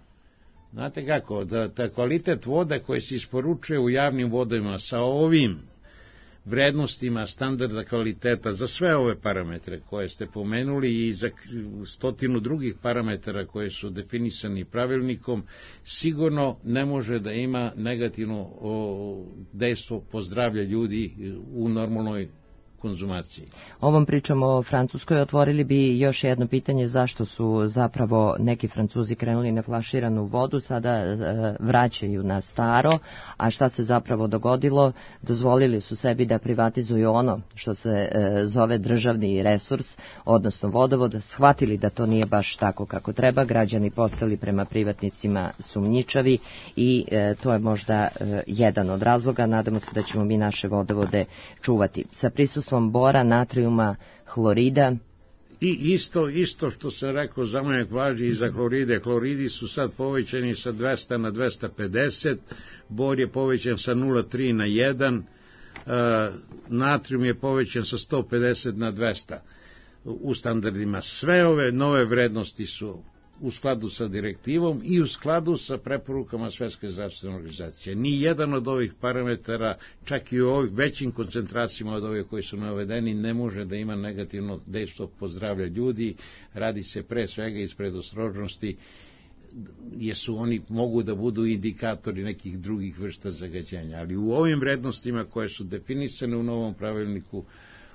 Znate kako, da, da kvalitet vode koje se isporučuje u javnim vodama sa ovim vrednostima standarda kvaliteta za sve ove parametre koje ste pomenuli i za stotinu drugih parametara koje su definisani pravilnikom, sigurno ne može da ima negativno o, dejstvo po zdravlje ljudi u normalnoj konzumaciji. Ovom pričom o Francuskoj otvorili bi još jedno pitanje, zašto su zapravo neki Francuzi krenuli na flaširanu vodu, sada e, vraćaju na staro, a šta se zapravo dogodilo? Dozvolili su sebi da privatizuju ono što se e, zove državni resurs, odnosno vodovod, shvatili da to nije baš tako kako treba, građani postali prema privatnicima sumnjičavi i e, to je možda e, jedan od razloga. Nadamo se da ćemo mi naše vodovode čuvati. Sa prisustvom bora, natrijuma, hlorida. I isto, isto što sam rekao, za mene važi i za hloride. Hloridi su sad povećani sa dvesta na dvesta pedeset, bor je povećan sa nula zarez tri na jedan, uh, natrijum je povećan sa sto pedeset na dvesta u standardima. Sve ove nove vrednosti su u skladu sa direktivom i u skladu sa preporukama Svetske zdravstvene organizacije. Ni jedan od ovih parametara, čak i u ovih većim koncentracijama od ovih koji su navedeni, ne može da ima negativno dejstvo po zdravlje ljudi. Radi se pre svega iz predostrožnosti, jer su oni mogu da budu indikatori nekih drugih vrsta zagađenja. Ali u ovim vrednostima koje su definisane u novom pravilniku,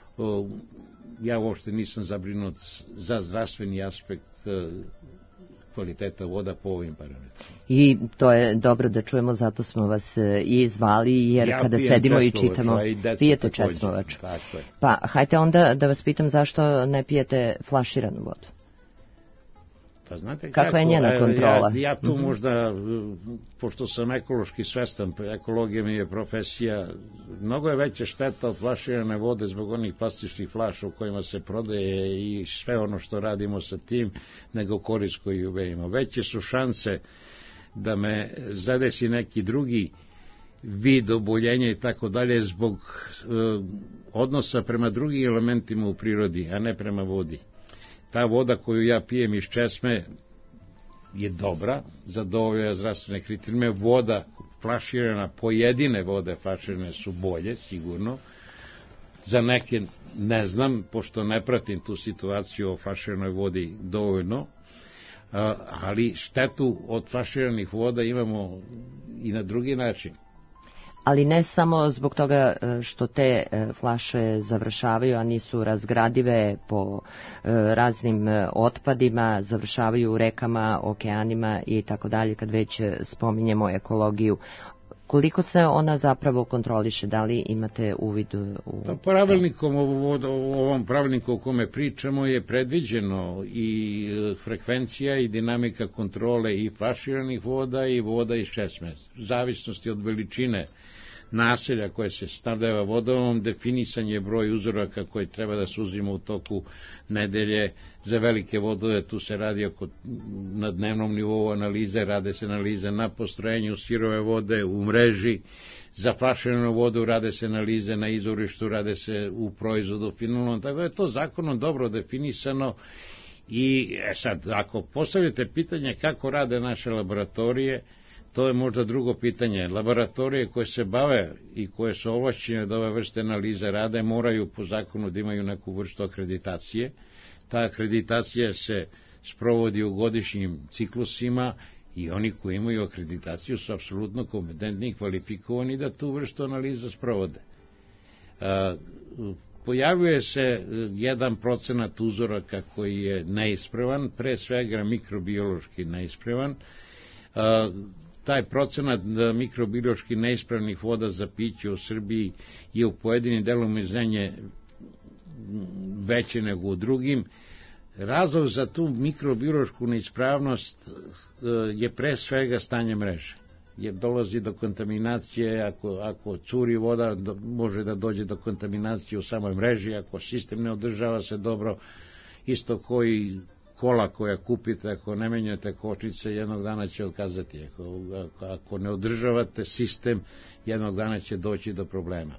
ja uopšte nisam zabrinut za zdravstveni aspekt kvaliteta voda po ovim parametrima. I to je dobro da čujemo, zato smo vas i zvali, jer ja kada sedimo i čitamo, pijete česmovač. Pa hajte onda da vas pitam zašto ne pijete flaširanu vodu? Pa znate kakva kako, je njena kontrola? Ja, ja tu mm-hmm. možda, pošto sam ekološki svestan, ekologija mi je profesija, mnogo je veća šteta od flaširane vode zbog onih plastičnih flaša u kojima se prodaje i sve ono što radimo sa tim, nego korist koju imamo. Veće su šanse da me zadesi neki drugi vid oboljenja i tako dalje zbog uh, odnosa prema drugim elementima u prirodi, a ne prema vodi. Ta voda koju ja pijem iz česme je dobra, zadovoljava zdravstvene kriterijume. Voda flaširana, pojedine vode flaširane su bolje, sigurno. Za neke ne znam, pošto ne pratim tu situaciju o flaširanoj vodi dovoljno, ali štetu od flaširanih voda imamo i na drugi način. Ali ne samo zbog toga što te flaše završavaju, a nisu razgradive po raznim otpadima, završavaju u rekama, okeanima i tako dalje, kad već spominjemo ekologiju. Koliko se ona zapravo kontroliše? Da li imate uvid u... Pa pravilnikom, u ovom pravilniku o kome pričamo je predviđeno i frekvencija i dinamika kontrole i flaširanih voda i voda iz česme. U zavisnosti od veličine naselja koje se snabdeva vodom, definisan je broj uzoraka koji treba da se uzima u toku nedelje. Za velike vodove tu se radi oko, na dnevnom nivou analize, rade se analize na postrojenju sirove vode, u mreži. Za flaširanu vodu rade se analize na izvorištu, rade se u proizvodu finalnom, tako je to zakonom dobro definisano. I e, sad, ako postavite pitanje kako rade naše laboratorije, to je možda drugo pitanje. Laboratorije koje se bave i koje su ovlašćene da ove vrste analize rade, moraju po zakonu da imaju neku vrstu akreditacije. Ta akreditacija se sprovodi u godišnjim ciklusima i oni koji imaju akreditaciju su apsolutno kompetentni i kvalifikovani da tu vrstu analiza sprovode. E, pojavljuje se jedan procenat uzoraka koji je neispravan, pre svega mikrobiološki neispravan. E, Taj procenat mikrobiološki neispravnih voda za piće u Srbiji je u pojedinim delovima zemlje veće nego u drugim. Razlog za tu mikrobiološku neispravnost je pre svega stanje mreže, jer dolazi do kontaminacije, ako, ako curi voda, do, može da dođe do kontaminacije u samoj mreži, ako sistem ne održava se dobro, isto koji kola koja kupite, ako ne menjate kočnice, jednog dana će otkazati. Ako, ako ne održavate sistem, jednog dana će doći do problema.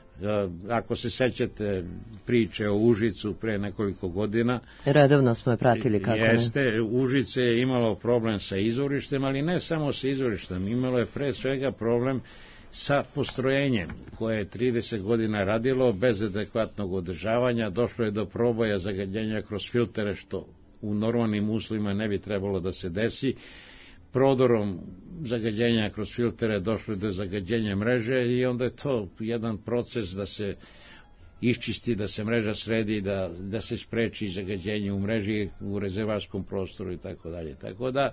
Ako se sećate priče o Užicu pre nekoliko godina... Redovno smo je pratili, kako ne? Jeste, Užice je imalo problem sa izvorištem, ali ne samo sa izvorištem, imalo je pre svega problem sa postrojenjem koje je trideset godina radilo bez adekvatnog održavanja, došlo je do proboja zagađenja kroz filtere, što u normalnim uslovima ne bi trebalo da se desi. Prodorom zagađenja kroz filtere došlo do zagađenja mreže i onda je to jedan proces da se iščisti, da se mreža sredi, da, da se spreči zagađenje u mreži, u rezervarskom prostoru i tako dalje. Tako da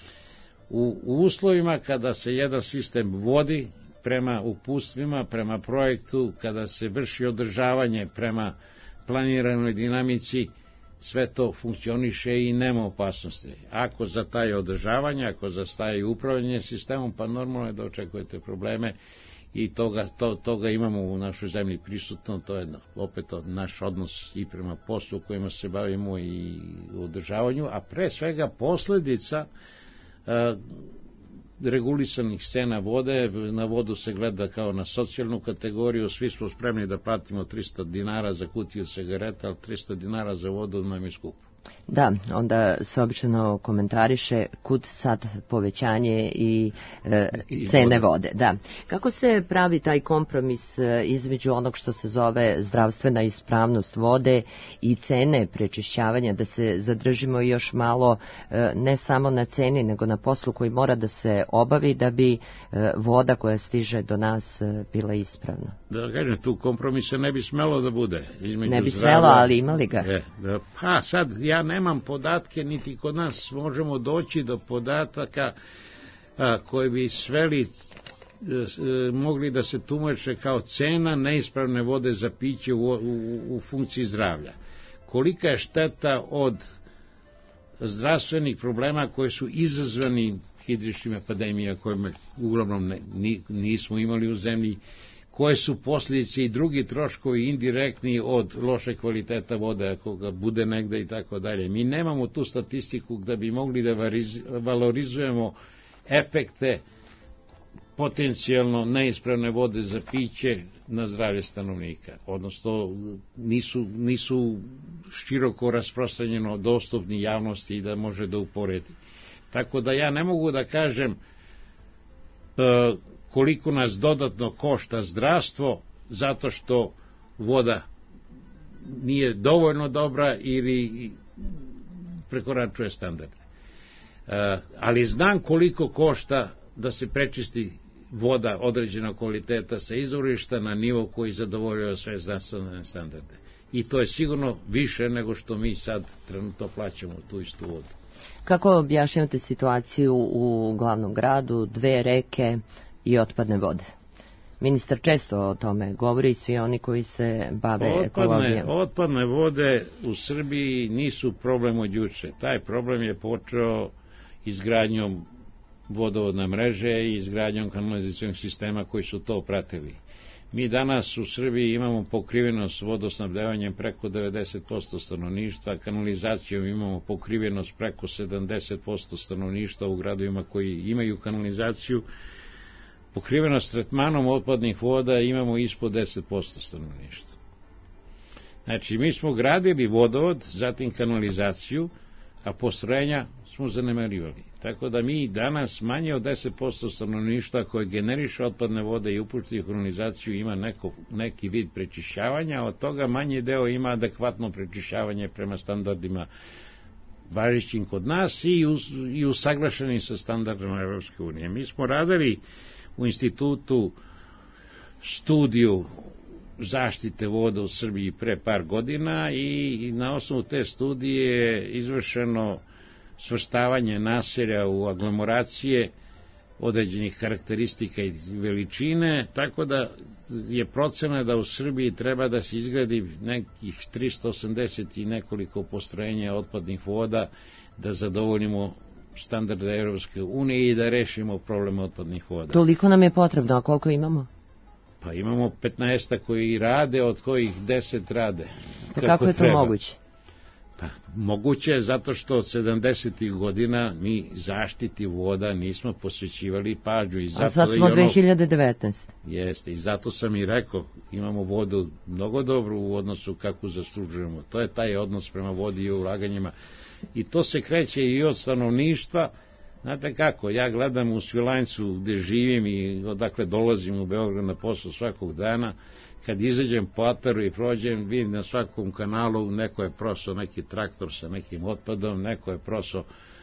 u, u uslovima kada se jedan sistem vodi prema uputstvima, prema projektu, kada se vrši održavanje prema planiranoj dinamici, sve to funkcioniše i nema opasnosti. Ako zataje održavanje, ako zastaje upravljanje sistemom, pa normalno je da očekujete probleme i toga, to, toga imamo u našoj zemlji prisutno. To je opet naš odnos i prema poslu kojima se bavimo i u održavanju, a pre svega posledica a, regulisanih cena vode. Na vodu se gleda kao na socijalnu kategoriju, svi smo spremni da platimo tristo dinara za kutiju cigareta, ali tristo dinara za vodu nam je skupo. Da, onda se obično komentariše kud sad povećanje i e, cene vode. Da. Kako se pravi taj kompromis između onog što se zove zdravstvena ispravnost vode i cene prečišćavanja, da se zadržimo još malo e, ne samo na ceni, nego na poslu koji mora da se obavi da bi e, voda koja stiže do nas e, bila ispravna? Da kažem, tu kompromisa ne bi smelo da bude. Ne bi smelo, ali imali ga? E, da, pa sad, ja nemam podatke, niti kod nas možemo doći do podataka a, koji bi sveli a, mogli da se tumače kao cena neispravne vode za piće u, u, u funkciji zdravlja. Kolika je šteta od zdravstvenih problema koji su izazvani hidričnim epidemijama koje uglavnom ne, nismo imali u zemlji, koje su posljedice i drugi troškovi indirektni od loše kvaliteta vode, ako ga bude negde i tako dalje. Mi nemamo tu statistiku da bi mogli da valorizujemo efekte potencijalno neispravne vode za piće na zdravlje stanovnika. Odnosno, nisu, nisu široko rasprostranjeno dostupni javnosti i da može da uporedi. Tako da ja ne mogu da kažem uh, koliko nas dodatno košta zdravstvo zato što voda nije dovoljno dobra ili prekoračuje standarde. E, ali znam koliko košta da se prečisti voda određenog kvaliteta sa izvorišta na nivo koji zadovoljuje sve zdravstvene standarde. I to je sigurno više nego što mi sad trenutno plaćamo tu istu vodu. Kako objašnjavate situaciju u glavnom gradu, dve reke i otpadne vode. Ministar često o tome govori i svi oni koji se bave otpadne, ekologijom. Otpadne vode u Srbiji nisu problem od juče. Taj problem je počeo izgradnjom vodovodne mreže i izgradnjom kanalizacionog sistema koji su to pratili. Mi danas u Srbiji imamo pokrivenost vodosnabdevanjem preko devedeset posto stanovništva, kanalizacijom imamo pokrivenost preko sedamdeset posto stanovništva u gradovima koji imaju kanalizaciju, pokrivenost tretmanom otpadnih voda imamo ispod deset posto stanovništva. Znači, mi smo gradili vodovod, zatim kanalizaciju, a postrojenja smo zanemarivali. Tako da mi danas manje od deset posto stanovništva koje generiše otpadne vode i upušti u kanalizaciju ima neko, neki vid prečišćavanja, a od toga manje deo ima adekvatno prečišćavanje prema standardima važećim kod nas i, us, i usaglašeni sa standardima Evropske unije. Mi smo radili u institutu studiju zaštite voda u Srbiji pre par godina i na osnovu te studije je izvršeno svrstavanje naselja u aglomeracije određenih karakteristika i veličine, tako da je procena da u Srbiji treba da se izgradi nekih tristo osamdeset i nekoliko postrojenja otpadnih voda da zadovoljimo standarde Evropske unije i da rešimo problem otpadnih voda. Toliko nam je potrebno, a koliko imamo? Pa imamo petnaest koji rade, od kojih deset rade. Pa kako, kako je to treba. Moguće? Pa, moguće je zato što od sedamdesetih godina mi zaštiti voda nismo posvećivali pažnju. I zato a sad smo ono, dve hiljade devetnaeste. Jeste, i zato sam i rekao, imamo vodu mnogo dobru u odnosu kako zaslužujemo. To je taj odnos prema vodi i ulaganjima. I to se kreće i od stanovništva. Znate kako, ja gledam u Svilajncu gde živim i odakle dolazim u Beograd na posao svakog dana, kad izađem po ataru i prođem, vidim na svakom kanalu neko je prosao neki traktor sa nekim otpadom, neko je prosao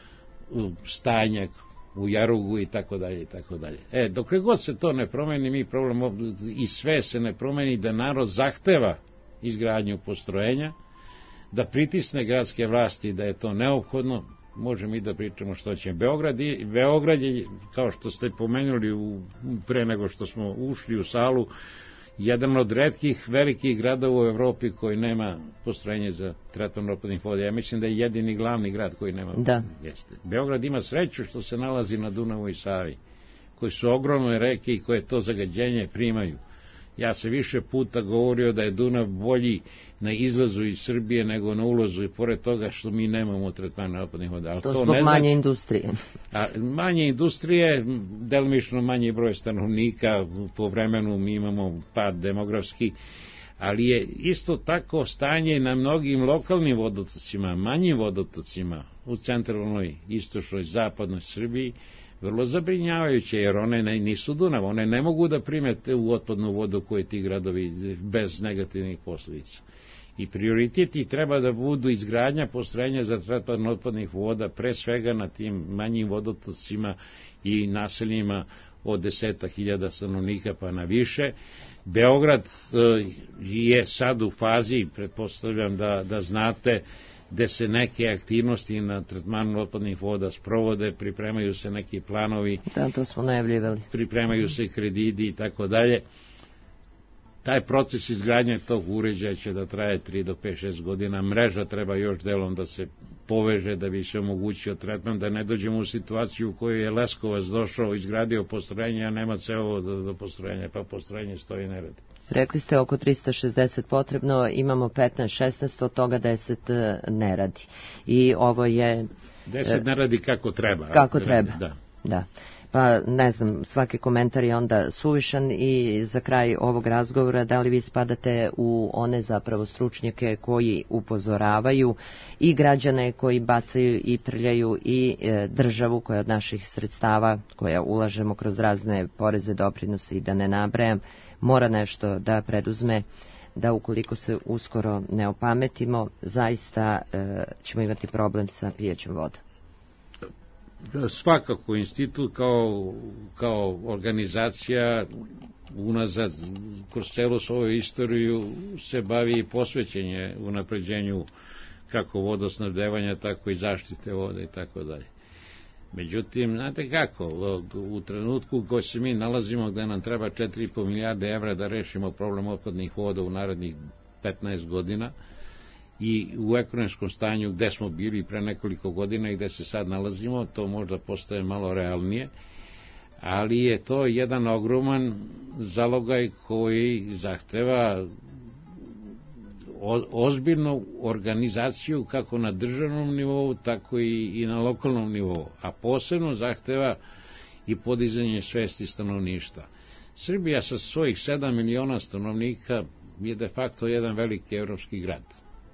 stajnjak u jarugu i tako dalje i tako dalje. E, dokle god se to ne promeni, mi problem i sve se ne promeni da narod zahteva izgradnju postrojenja, da pritisne gradske vlasti da je to neophodno, možemo i da pričamo što će. Beograd, i, Beograd je, kao što ste pomenuli u, pre nego što smo ušli u salu, jedan od retkih velikih gradova u Evropi koji nema postrojenje za tretman otpadnih voda. Ja mislim da je jedini glavni grad koji nema. Da. Jeste. Beograd ima sreću što se nalazi na Dunavu i Savi, koji su ogromne reke i koje to zagađenje primaju. Ja se više puta govorio da je Dunav bolji na izlazu iz Srbije nego na ulazu i pored toga što mi nemamo tretmane otpadnih voda. Ali to, to zbog ne manje znači, industrije. A manje industrije, delimično manji broj stanovnika, po vremenu mi imamo pad demografski, ali je isto tako stanje na mnogim lokalnim vodotocima, manjim vodotocima u centralnoj, istočnoj, zapadnoj Srbiji, vrlo zabrinjavajuće, jer one ne, nisu Dunav, one ne mogu da primete u otpadnu vodu koje ti gradovi bez negativnih posljedica. I prioriteti treba da budu izgradnja postrojenja za tretman otpadnih voda, pre svega na tim manjim vodotocima i naseljima od deseta hiljada stanovnika pa na više. Beograd je sad u fazi, pretpostavljam da, da znate, gde se neke aktivnosti na tretmanu otpadnih voda sprovode, pripremaju se neki planovi, da, to smo najavljivali, pripremaju se krediti i tako dalje. Taj proces izgradnje tog uređaja će da traje tri do pet šest godina. Mreža treba još delom da se poveže da bi se omogućio tretman, da ne dođemo u situaciju u kojoj je Leskovac došao, izgradio postrojenje, a nema cevovod za, za postrojenje, pa postrojenje stoji ne radi. Rekli ste oko trista šezdeset potrebno, imamo petnaest šesnaest, od toga deset ne radi. I ovo je... deset ne radi kako treba. Kako treba, da. da. Pa ne znam, svaki komentar je onda suvišan i za kraj ovog razgovora, da li vi spadate u one zapravo stručnjake koji upozoravaju i građane koji bacaju i prljaju i e, državu koja od naših sredstava, koja ulažemo kroz razne poreze, doprinose i da ne nabrajam, mora nešto da preduzme, da ukoliko se uskoro ne opametimo, zaista e, ćemo imati problem sa pijećom vodom. Svakako institut kao, kao organizacija unazad kroz celu svoju istoriju se bavi i posvećenje unapređenju kako vodosnabdevanja, tako i zaštite vode i tako dalje. Međutim, znate kako, u trenutku u kojoj se mi nalazimo gde nam treba četiri i po milijarde evra da rešimo problem otpadnih voda u narednih petnaest godina i u ekonomskom stanju gde smo bili pre nekoliko godina i gde se sad nalazimo, to možda postaje malo realnije, ali je to jedan ogroman zalogaj koji zahteva ozbiljnu organizaciju kako na državnom nivou, tako i, i na lokalnom nivou, a posebno zahteva i podizanje svesti stanovništva. Srbija sa svojih sedam miliona stanovnika je de facto jedan veliki evropski grad.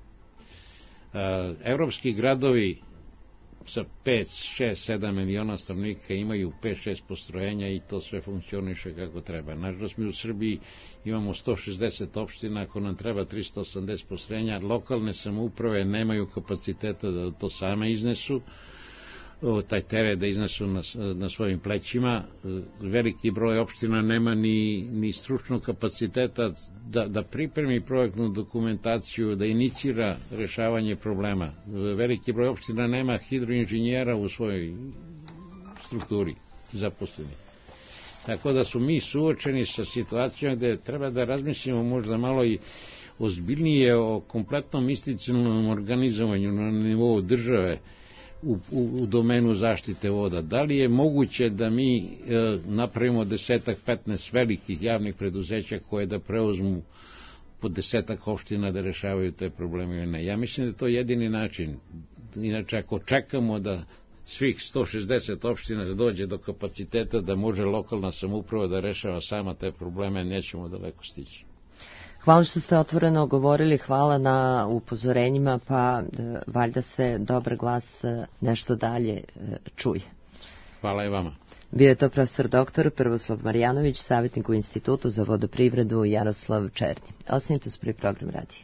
Evropski gradovi sa pet, šest, sedam miliona stanovnika imaju pet šest postrojenja i to sve funkcioniše kako treba. Nažalost, mi u Srbiji imamo sto šezdeset opština, ako nam treba tristo osamdeset postrojenja, lokalne samouprave nemaju kapaciteta da to same iznesu, taj teret da iznesu na, na svojim plećima. Veliki broj opština nema ni, ni stručnog kapaciteta da, da pripremi projektnu dokumentaciju, da inicira rešavanje problema. Veliki broj opština nema hidroinženjera u svojoj strukturi zaposleni. Tako da su mi suočeni sa situacijom gde treba da razmislimo možda malo i ozbiljnije o kompletnom institucionalnom organizovanju na nivou države, U, u, u domenu zaštite voda. Da li je moguće da mi e, napravimo desetak, petnaest velikih javnih preduzeća koje da preuzmu po desetak opština da rešavaju te probleme ili ne? Ja mislim da je to jedini način. Inače, ako čekamo da svih sto šezdeset opština dođe do kapaciteta da može lokalna samouprava da rešava sama te probleme, nećemo daleko stići. Hvala što ste otvoreno govorili, hvala na upozorenjima, pa valjda se dobar glas nešto dalje čuje. Hvala i vama. Bio je to profesor doktor Prvoslav Marjanović, savjetnik u Institutu za vodoprivredu Jaroslav Černi. Ostanite uz prvi program radija.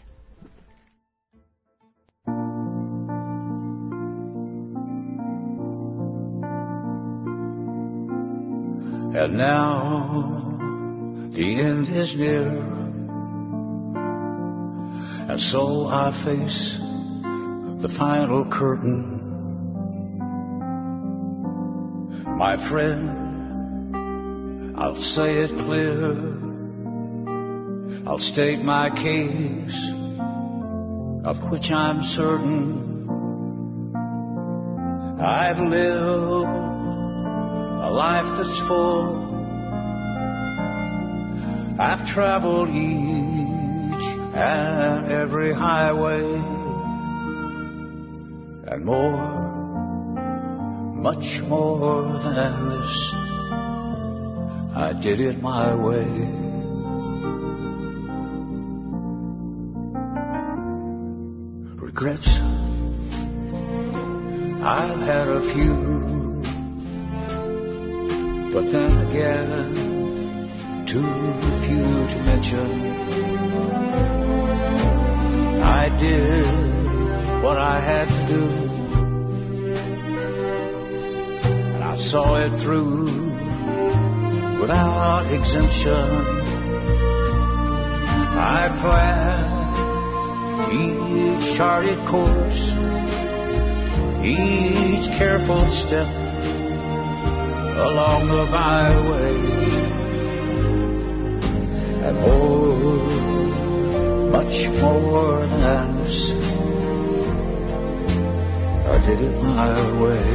And now the end is near, and so I face the final curtain. My friend, I'll say it clear, I'll state my case, of which I'm certain. I've lived a life that's full, I've traveled each and every highway, and more, much more than this, I did it my way. Regrets, I've had a few, but then again, too few to mention. I did what I had to do, and I saw it through without exemption. I planned each charted course, each careful step along the byway, and oh, much more than this, I did it my way.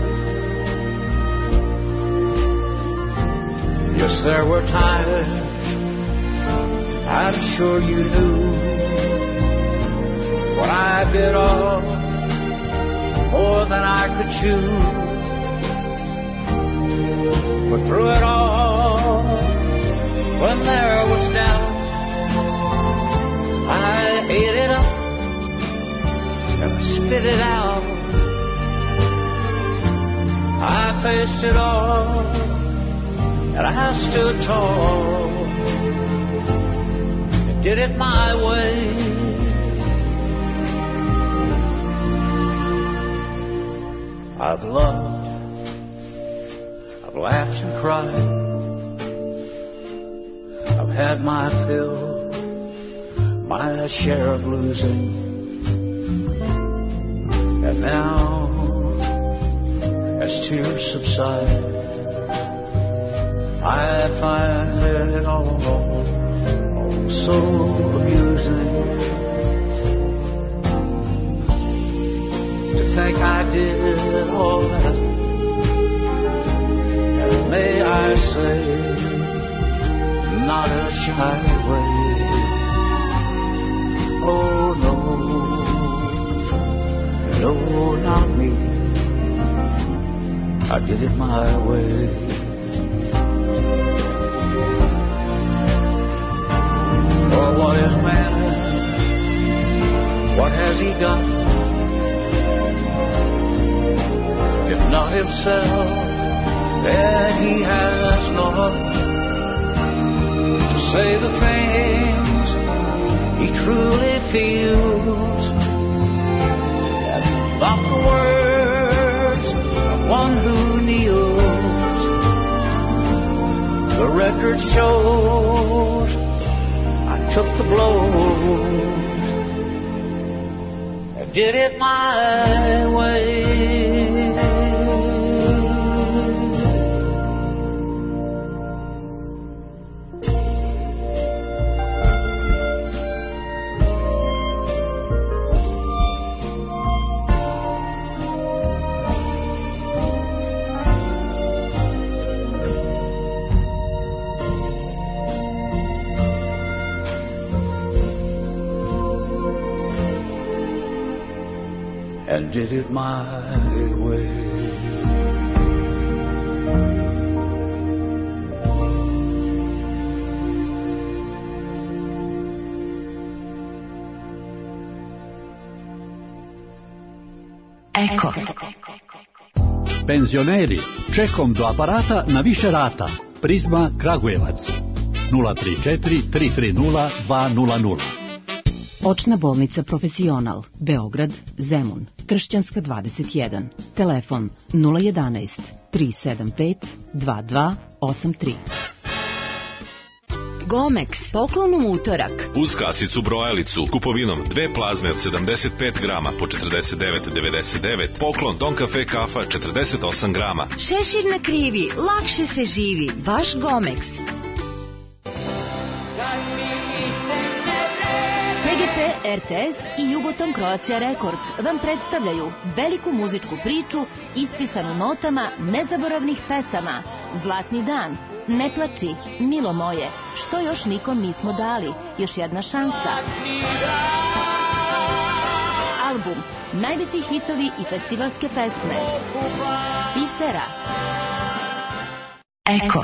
Yes, there were times, I'm sure you knew, when I bit off more than I could chew. But through it all, when there was doubt, I ate it up and I spit it out. I faced it all and I stood tall and did it my way. I've loved, I've laughed and cried, I've had my fill, my share of losing, and now, as tears subside, I find it all, all so amusing to think I did all that. And may I say, not a shy way. Oh no, no, not me. I did it my way. For what is man? What has he done? If not himself, then he has none to say the things he truly feels, and not the words of one who kneels. The record shows I took the blows and did it my way. And did it my way. Eko. Penzioneri, čekom do aparata na više rata. Prizma Kragujevac. nula tri četiri tri tri nula dva nula nula. Očna bolnica Profesional, Beograd, Zemun, Kršćanska dvadeset jedan. Telefon nula jedanaest tri sedam pet dva dva osam tri. Gomex, poklon u utorak. Uz kasicu brojalicu, kupovinom dve plazme od sedamdeset pet grama po četrdeset devet devedeset devet, poklon Don Cafe kafa četrdeset osam grama. Šešir na krivi, lakše se živi. Vaš Gomex. P G P, R T S i Jugoton Croatia Records vam predstavljaju veliku muzičku priču ispisanu notama nezaboravnih pesama. Zlatni dan, Ne plači, milo moje, što još nikom nismo dali, još jedna šansa. Album, najveći hitovi i festivalske pesme. Pisera. Eko.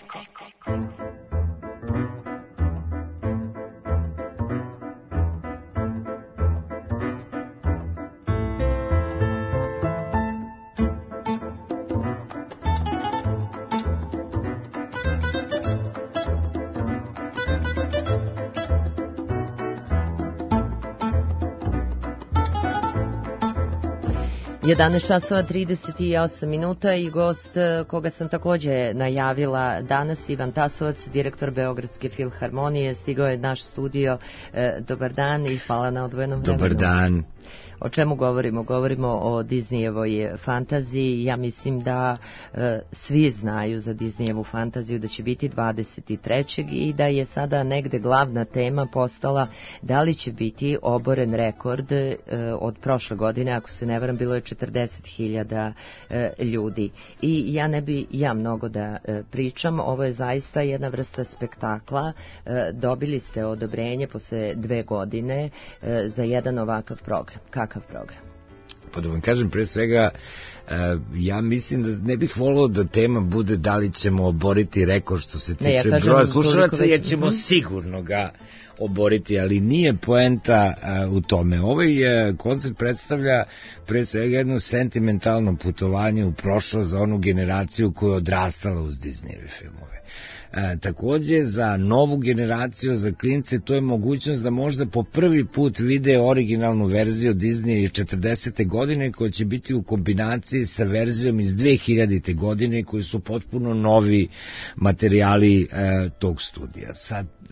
jedanaest časova trideset osam minuta i gost koga sam takođe najavila danas, Ivan Tasovac, direktor Beogradske filharmonije, stigao je naš studio. Dobar dan i hvala na odvojenom vremenu. Dobar dan. O čemu govorimo? Govorimo o Disneyevoj fantaziji. Ja mislim da e, svi znaju za Disneyevu fantaziju, da će biti dvadeset trećeg i da je sada negde glavna tema postala da li će biti oboren rekord e, od prošle godine, ako se ne varam, bilo je četrdeset hiljada e, ljudi. I ja ne bi ja mnogo da e, pričam, ovo je zaista jedna vrsta spektakla. E, dobili ste odobrenje posle dve godine e, za jedan ovakav program. Kakav program? Pa da vam kažem, pre svega, ja mislim da ne bih volio da tema bude da li ćemo oboriti rekord što se tiče ne, ja broja slušalaca, jer ćemo mm-hmm. sigurno ga oboriti, ali nije poenta u tome. Ovaj koncert predstavlja pre svega jedno sentimentalno putovanje u prošlost za onu generaciju koja je odrastala uz Disneyeve filmove. E, takođe za novu generaciju, za klince, to je mogućnost da možda po prvi put vide originalnu verziju Disneya iz četrdesete godine, koja će biti u kombinaciji sa verzijom iz dve hiljadite godine, koji su potpuno novi materijali e, tog studija. Sad,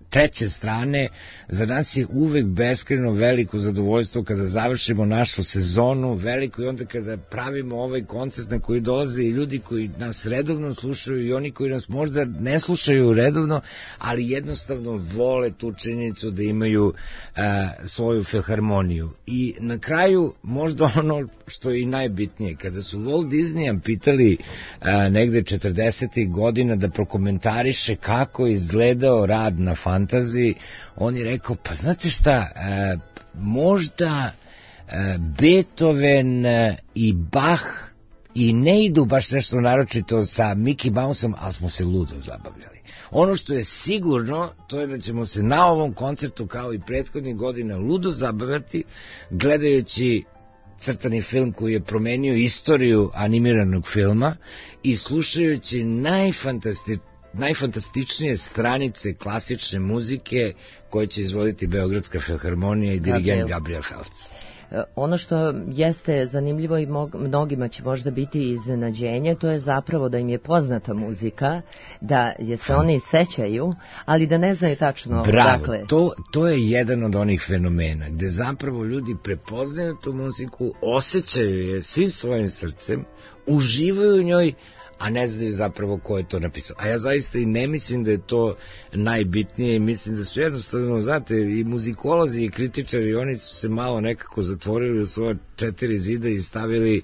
treće strane, za nas je uvek beskreno veliko zadovoljstvo kada završimo našu sezonu, veliko i onda kada pravimo ovaj koncert na koji dolaze i ljudi koji nas redovno slušaju i oni koji nas možda ne slušaju redovno, ali jednostavno vole tu činjenicu da imaju a, svoju filharmoniju. I na kraju, možda ono što je i najbitnije, kada su Walt Disneya pitali a, negde četrdesetih godina da prokomentariše kako je izgledao rad na Fantaziji, on je rekao, pa znate šta, a, možda a, Beethoven a, i Bach i ne idu baš nešto naročito sa Mickey Mouseom, ali smo se ludo zabavljali. Ono što je sigurno, to je da ćemo se na ovom koncertu, kao i prethodnih godina, ludo zabavljati, gledajući crtani film koji je promenio istoriju animiranog filma i slušajući najfantastičnije najfantastičnije stranice klasične muzike koje će izvoditi Beogradska filharmonija i dirigent Gabriel Feltz. Ono što jeste zanimljivo i mnogima će možda biti iznenađenje, to je zapravo da im je poznata muzika, da je se oni sećaju, ali da ne znaju tačno. Bravo, dakle. to, to je jedan od onih fenomena, gde zapravo ljudi prepoznaju tu muziku, osjećaju je svim svojim srcem, uživaju u njoj, a ne znaju zapravo ko je to napisao. A ja zaista i ne mislim da je to najbitnije i mislim da su jednostavno, znate, i muzikolozi i kritičari, oni su se malo nekako zatvorili u svoja četiri zida i stavili e,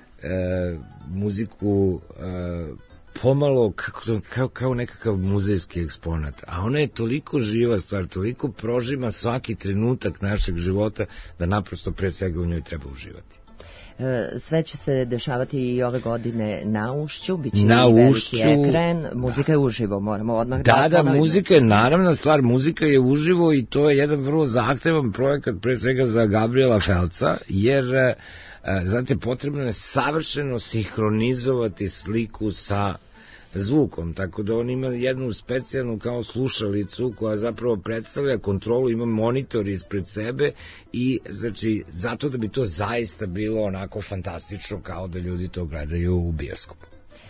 muziku e, pomalo kako, kao, kao nekakav muzejski eksponat. A ona je toliko živa stvar, toliko prožima svaki trenutak našeg života da naprosto pre svega u njoj treba uživati. Sve će se dešavati i ove godine na Ušću, bit će na i veliki Ušću, ekran, muzika je uživo, moramo odmah da da... Da, da, muzika je naravna stvar, muzika je uživo i to je jedan vrlo zahtevan projekat, pre svega za Gabriela Feltza, jer, znate, potrebno je savršeno sinhronizovati sliku sa zvukom, tako da on ima jednu specijalnu kao slušalicu koja zapravo predstavlja kontrolu, ima monitor ispred sebe i znači zato da bi to zaista bilo onako fantastično kao da ljudi to gledaju u bioskopu.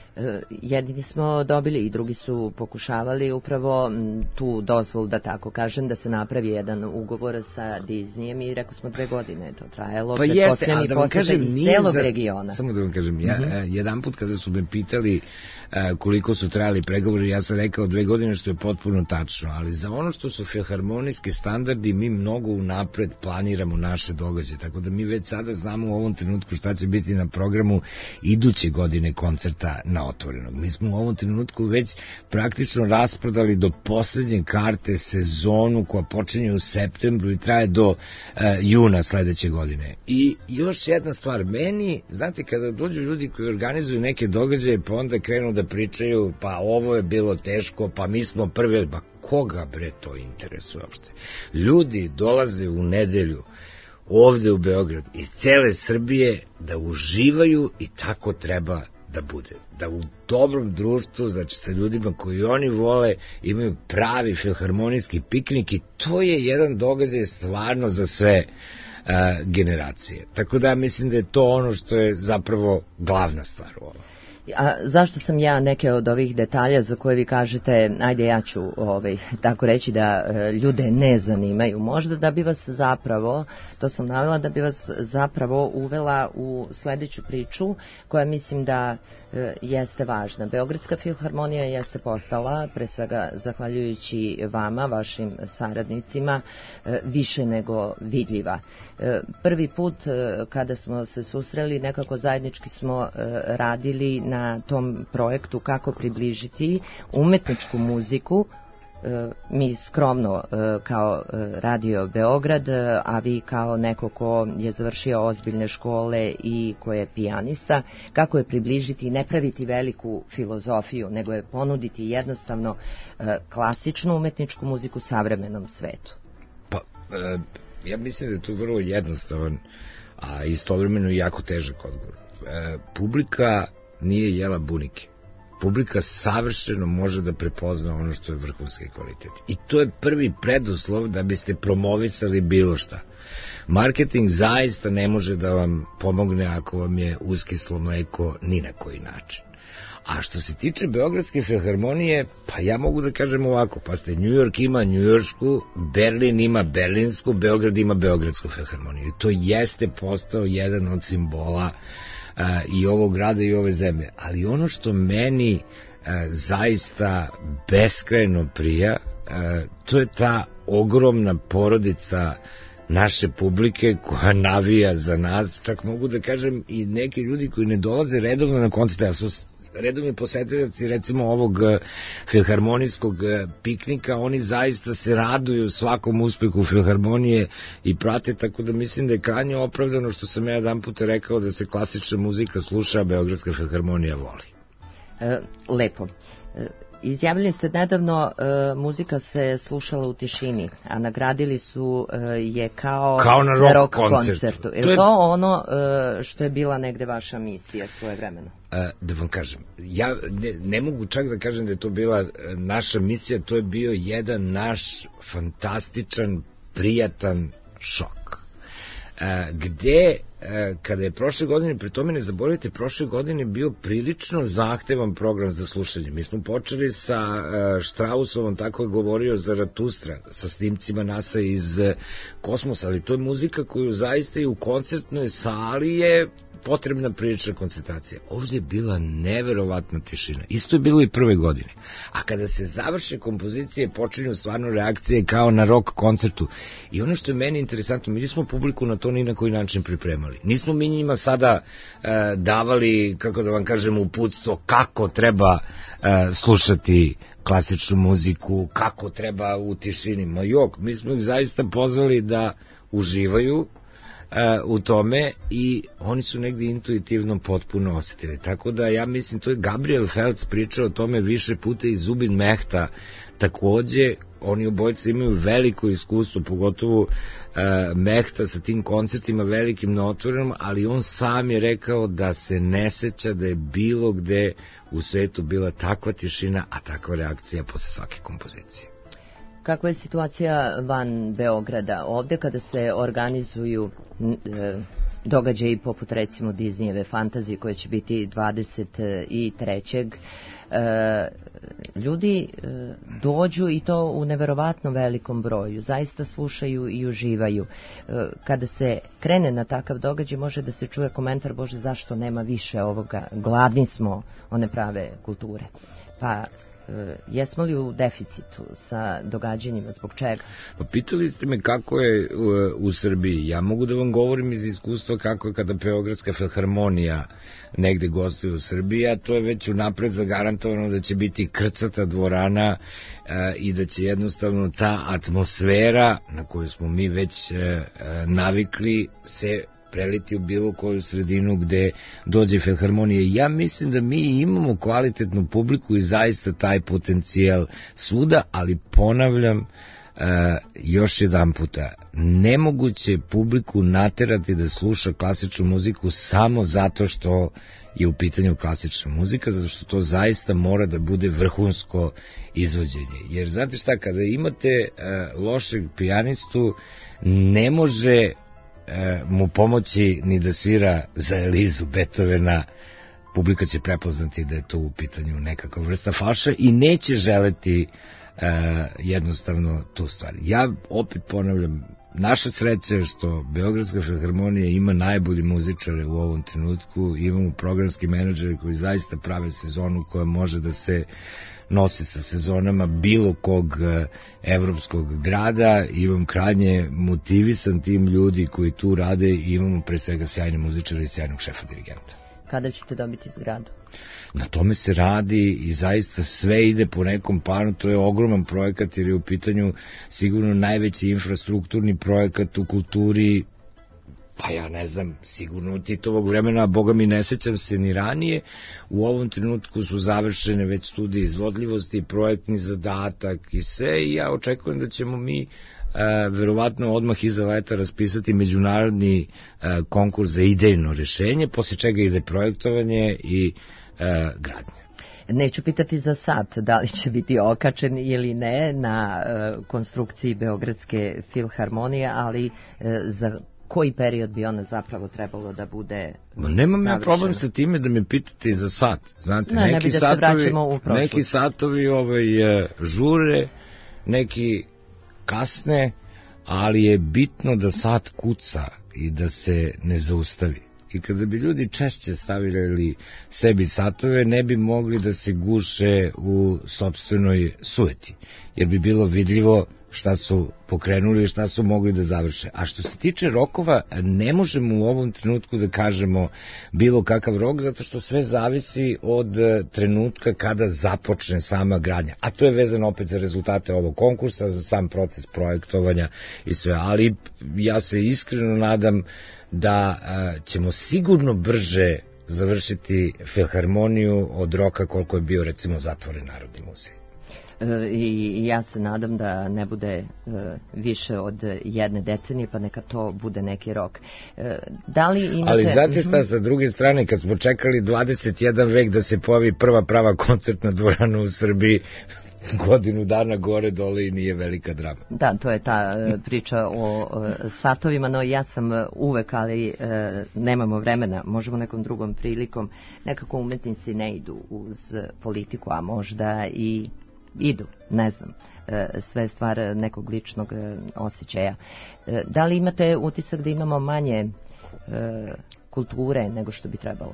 Jedini smo dobili i drugi su pokušavali upravo tu dozvolu, da tako kažem, da se napravi jedan ugovor sa Disneyem i rekao smo dve godine je to trajalo. Pa jeste, a da vam kažem, iz nije celog za... regiona. Samo da vam kažem, ja, uh-huh. jedan put kada su me pitali uh, koliko su trajali pregovori, ja sam rekao dve godine, što je potpuno tačno, ali za ono što su filharmonijski standardi, mi mnogo unapred planiramo naše događaje, tako da mi već sada znamo u ovom trenutku šta će biti na programu iduće godine koncerta na Otvorenog. Mi smo u ovom trenutku već praktično rasprodali do poslednje karte sezonu koja počinje u septembru i traje do uh, juna sledeće godine. I još jedna stvar, meni, znate, kada dođu ljudi koji organizuju neke događaje, pa onda krenu da pričaju, pa ovo je bilo teško, pa mi smo prvi, pa koga bre to interesuje uopšte? Ljudi dolaze u nedelju ovde u Beograd iz cele Srbije da uživaju i tako treba da bude, da u dobrom društvu, znači sa ljudima koji oni vole, imaju pravi filharmonijski piknik i to je jedan događaj stvarno za sve uh, generacije. Tako da mislim da je to ono što je zapravo glavna stvar u ovom. A zašto sam ja neke od ovih detalja za koje vi kažete, ajde ja ću ovaj, tako reći da e, ljude ne zanimaju, možda da bi vas zapravo, to sam navela, da bi vas zapravo uvela u sledeću priču koja mislim da e, jeste važna. Beogradska filharmonija jeste postala, pre svega zahvaljujući vama, vašim saradnicima, e, više nego vidljiva. E, prvi put e, kada smo se susreli, nekako zajednički smo e, radili na na tom projektu kako približiti umetničku muziku, mi skromno kao Radio Beograd, a vi kao neko ko je završio ozbiljne škole i ko je pijanista, kako je približiti i ne praviti veliku filozofiju, nego je ponuditi jednostavno klasičnu umetničku muziku savremenom svetu. Pa, ja mislim da je to vrlo jednostavan, a istovremeno jako težak odgovor. Publika nije jela bunike. Publika savršeno može da prepozna ono što je vrhunski kvalitet. I to je prvi preduslov da biste promovisali bilo šta. Marketing zaista ne može da vam pomogne ako vam je uskislo mleko ni na koji način. A što se tiče Beogradske filharmonije, pa ja mogu da kažem ovako, pa ste New York ima njujoršku, Berlin ima berlinsku, Beograd ima Beogradsku filharmoniju. To jeste postao jedan od simbola uh, i ovog grada i ove zemlje. Ali ono što meni uh, zaista beskrajno prija, uh, to je ta ogromna porodica naše publike koja navija za nas, čak mogu da kažem i neki ljudi koji ne dolaze redovno na koncerte, a su redovni posetilaci recimo ovog filharmonijskog piknika, oni zaista se raduju svakom uspehu filharmonije i prate, tako da mislim da je krajnje opravdano što sam ja jedan puta rekao da se klasična muzika sluša, a Beogradska filharmonija voli. E, lepo. E, Izjavili ste nedavno, e, muzika se slušala u tišini, a nagradili su e, je kao, kao na rock, rock koncertu. koncertu. Je to, je... to ono e, što je bila negde vaša misija svoje vremeno? E, da vam kažem, ja ne, ne mogu čak da kažem da je to bila naša misija, to je bio jedan naš fantastičan, prijatan šok. E, gde, e, kada je prošle godine, pri tome ne zaboravite, prošle godine bio prilično zahtevan program za slušanje. Mi smo počeli sa e, Štrausovom, tako je govorio Zaratustra, sa snimcima NASA iz e, kosmosa, ali to je muzika koju zaista i u koncertnoj sali je potrebna prilična koncentracija. Ovdje je bila neverovatna tišina. Isto je bilo i prve godine. A kada se završe kompozicije, počinju stvarno reakcije kao na rock koncertu. I ono što je meni interesantno, mi nismo publiku na to ni na koji način pripremali. Nismo mi njima sada e, davali, kako da vam kažem, uputstvo kako treba e, slušati klasičnu muziku, kako treba u tišini. Ma jok, mi smo ih zaista pozvali da uživaju u tome i oni su negdje intuitivno potpuno osjetili. Tako da ja mislim, to je Gabriel Feltz pričao o tome više puta i Zubin Mehta takođe, oni obojice imaju veliko iskustvo, pogotovo uh, Mehta sa tim koncertima velikim na otvorenom, ali on sam je rekao da se ne seća da je bilo gde u svetu bila takva tišina, a takva reakcija posle svake kompozicije. Kakva je situacija van Beograda? Ovde kada se organizuju e, događaji poput recimo Disneyjeve Fantazije koje će biti dvadeset trećeg E, ljudi e, dođu i to u neverovatno velikom broju, zaista slušaju i uživaju. E, kada se krene na takav događaj može da se čuje komentar, Bože, zašto nema više ovoga, gladni smo one prave kulture. Pa jesmo li u deficitu sa događanjima, zbog čega? Pa pitali ste me kako je u, u Srbiji. Ja mogu da vam govorim iz iskustva kako je kada Beogradska filharmonija negde gostuje u Srbiji, a to je već unapred zagarantovano da će biti krcata dvorana e, i da će jednostavno ta atmosfera na koju smo mi već e, navikli se preliti u bilo koju sredinu gde dođe filharmonija. Ja mislim da mi imamo kvalitetnu publiku i zaista taj potencijal svuda, ali ponavljam uh, još jedan puta, nemoguće publiku naterati da sluša klasičnu muziku samo zato što je u pitanju klasična muzika, zato što to zaista mora da bude vrhunsko izvođenje. Jer znate šta, kada imate uh, lošeg pijanistu, ne može mu pomoći ni da svira za Elizu Beethovena, publika će prepoznati da je to u pitanju nekakva vrsta falša i neće želeti uh, jednostavno tu stvar. Ja opet ponavljam, naša sreća je što Beogradska filharmonija ima najbolji muzičare u ovom trenutku, imamo programski menadžere koji zaista prave sezonu koja može da se nosi sa sezonama bilo kog evropskog grada. Imam krajnje motivisan tim ljudi koji tu rade i imamo pre svega sjajne muzičare i sjajnog šefa dirigenta. Kada ćete dobiti zgradu? Na tome se radi i zaista sve ide po nekom planu. To je ogroman projekat jer je u pitanju sigurno najveći infrastrukturni projekat u kulturi, pa ja ne znam, sigurno od Titovog vremena, a boga mi ne sećam se ni ranije. U ovom trenutku su završene već studije izvodljivosti, projektni zadatak i sve, i ja očekujem da ćemo mi e, verovatno odmah iza leta raspisati međunarodni e, konkurs za idejno rešenje, posle čega ide projektovanje i e, gradnje. Neću pitati za sat da li će biti okačen ili ne na e, konstrukciji Beogradske filharmonije, ali e, za koji period bi ona zapravo trebalo da bude Ma nemam ja problem sa time da me pitate za sat. Znate, ne, neki, ne da satovi, u neki satovi ovaj, žure, neki kasne, ali je bitno da sat kuca i da se ne zaustavi. I kada bi ljudi češće stavili sebi satove, ne bi mogli da se guše u sopstvenoj sujeti, jer bi bilo vidljivo šta su pokrenuli i šta su mogli da završe. A što se tiče rokova, ne možemo u ovom trenutku da kažemo bilo kakav rok, zato što sve zavisi od trenutka kada započne sama gradnja. A to je vezano opet za rezultate ovog konkursa, za sam proces projektovanja i sve. Ali ja se iskreno nadam da ćemo sigurno brže završiti Filharmoniju od roka koliko je bio recimo zatvoren Narodni muzej. I ja se nadam da ne bude više od jedne decenije, pa neka to bude neki rok. Da li imate... Ali znate šta, sa druge strane, kad smo čekali dvadeset jedan vek da se pojavi prva prava koncertna dvorana u Srbiji, godinu dana gore dole i nije velika drama. Da, to je ta priča o satovima, no ja sam uvek, ali nemamo vremena, možemo nekom drugom prilikom, nekako umetnici ne idu uz politiku, a možda i idu, ne znam, sve je stvar nekog ličnog osjećaja. Da li imate utisak da imamo manje kulture nego što bi trebalo?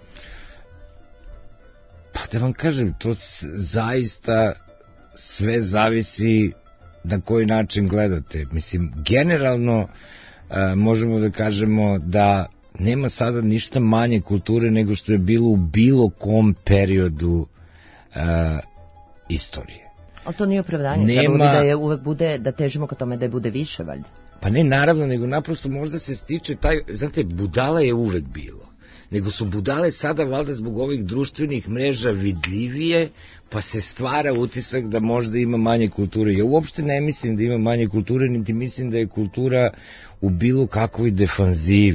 Pa da vam kažem, to zaista sve zavisi na koji način gledate. Mislim, generalno možemo da kažemo da nema sada ništa manje kulture nego što je bilo u bilo kom periodu istorije. Ali to nije opravdanje, nema... trebalo bi da je uvek bude, da težimo ka tome da je bude više, valjda. Pa ne, naravno, nego naprosto možda se stiče taj, znate, budala je uvek bilo, nego su budale sada valjda zbog ovih društvenih mreža vidljivije, pa se stvara utisak da možda ima manje kulture. Ja uopšte ne mislim da ima manje kulture, niti mislim da je kultura u bilo kakvoj defanzivi.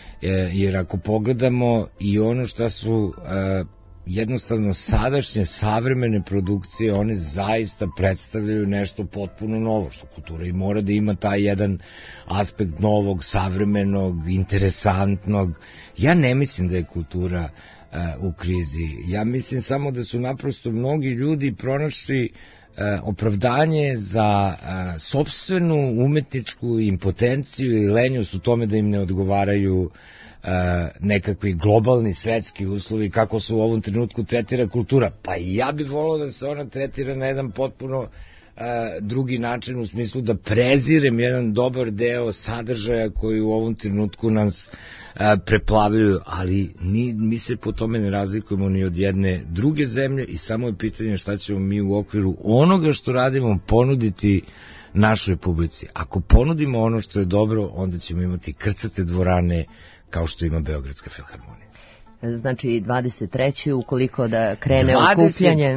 Jer ako pogledamo i ono što su jednostavno sadašnje savremene produkcije, one zaista predstavljaju nešto potpuno novo, što kultura i mora da ima taj jedan aspekt novog, savremenog, interesantnog. Ja ne mislim da je kultura uh, u krizi. Ja mislim samo da su naprosto mnogi ljudi pronašli uh, opravdanje za uh, sopstvenu umetničku impotenciju i lenjost u tome da im ne odgovaraju Uh, nekakvi globalni svetski uslovi kako se u ovom trenutku tretira kultura. Pa i ja bih volao da se ona tretira na jedan potpuno uh, drugi način, u smislu da prezirem jedan dobar deo sadržaja koji u ovom trenutku nas uh, preplavljuju, ali ni, mi se po tome ne razlikujemo ni od jedne druge zemlje i samo je pitanje šta ćemo mi u okviru onoga što radimo ponuditi našoj publici. Ako ponudimo ono što je dobro, onda ćemo imati krcate dvorane kao što ima Beogradska filharmonija. Znači dvadeset treće ukoliko da krene okupljanje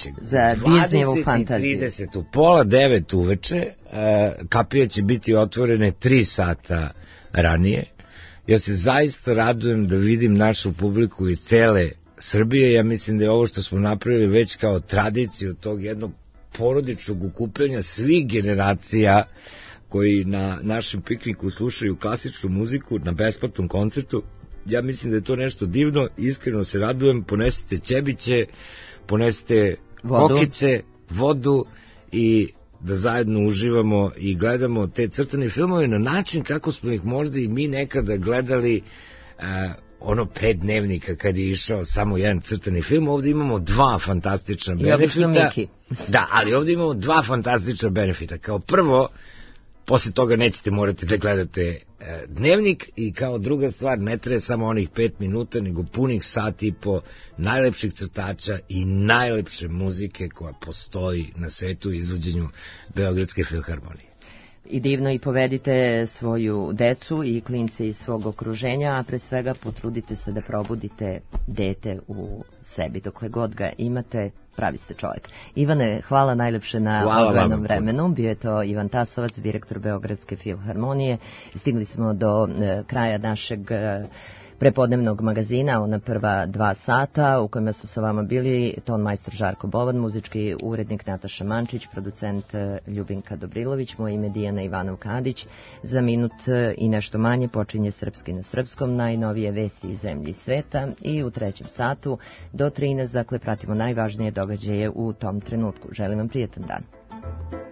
za Disneyevu fantaziju. dvadeset trideset u pola devet uveče, kapije će biti otvorene tri sata ranije. Ja se zaista radujem da vidim našu publiku iz cele Srbije. Ja mislim da je ovo što smo napravili već kao tradiciju tog jednog porodičnog okupljanja svih generacija koji na našem pikniku slušaju klasičnu muziku na besplatnom koncertu. Ja mislim da je to nešto divno, iskreno se radujem, ponesite ćebiće, ponesite vodu. Kokice, vodu i da zajedno uživamo i gledamo te crtane filmove na način kako smo ih možda i mi nekada gledali uh, ono pre Dnevnika kad je išao samo jedan crtani film. Ovdje imamo dva fantastična benefita. Da, ali ovdje imamo dva fantastična benefita. Kao prvo, posle toga nećete morati da gledate e, Dnevnik i kao druga stvar ne traje samo onih pet minuta nego punih sat i po najlepših crtača i najlepše muzike koja postoji na svetu u izvođenju Beogradske filharmonije. I divno i povedite svoju decu i klince iz svog okruženja, a pre svega potrudite se da probudite dete u sebi. Dokle god ga imate, pravi ste čovjek. Ivane, hvala najlepše na odvojenom vremenu. Bio je to Ivan Tasovac, direktor Beogradske filharmonije. Stigli smo do e, kraja našeg e, prepodnevnog magazina, ona prva dva sata u kojima su sa vama bili ton majstor Žarko Bovan, muzički urednik Nataša Mančić, producent Ljubinka Dobrilović, moje ime Dijana Ivanov Kadić. Za minut i nešto manje počinje Srpski na srpskom, najnovije vesti iz zemlje i sveta, i u trećem satu do trinaest, dakle, pratimo najvažnije događaje u tom trenutku. Želim vam prijetan dan.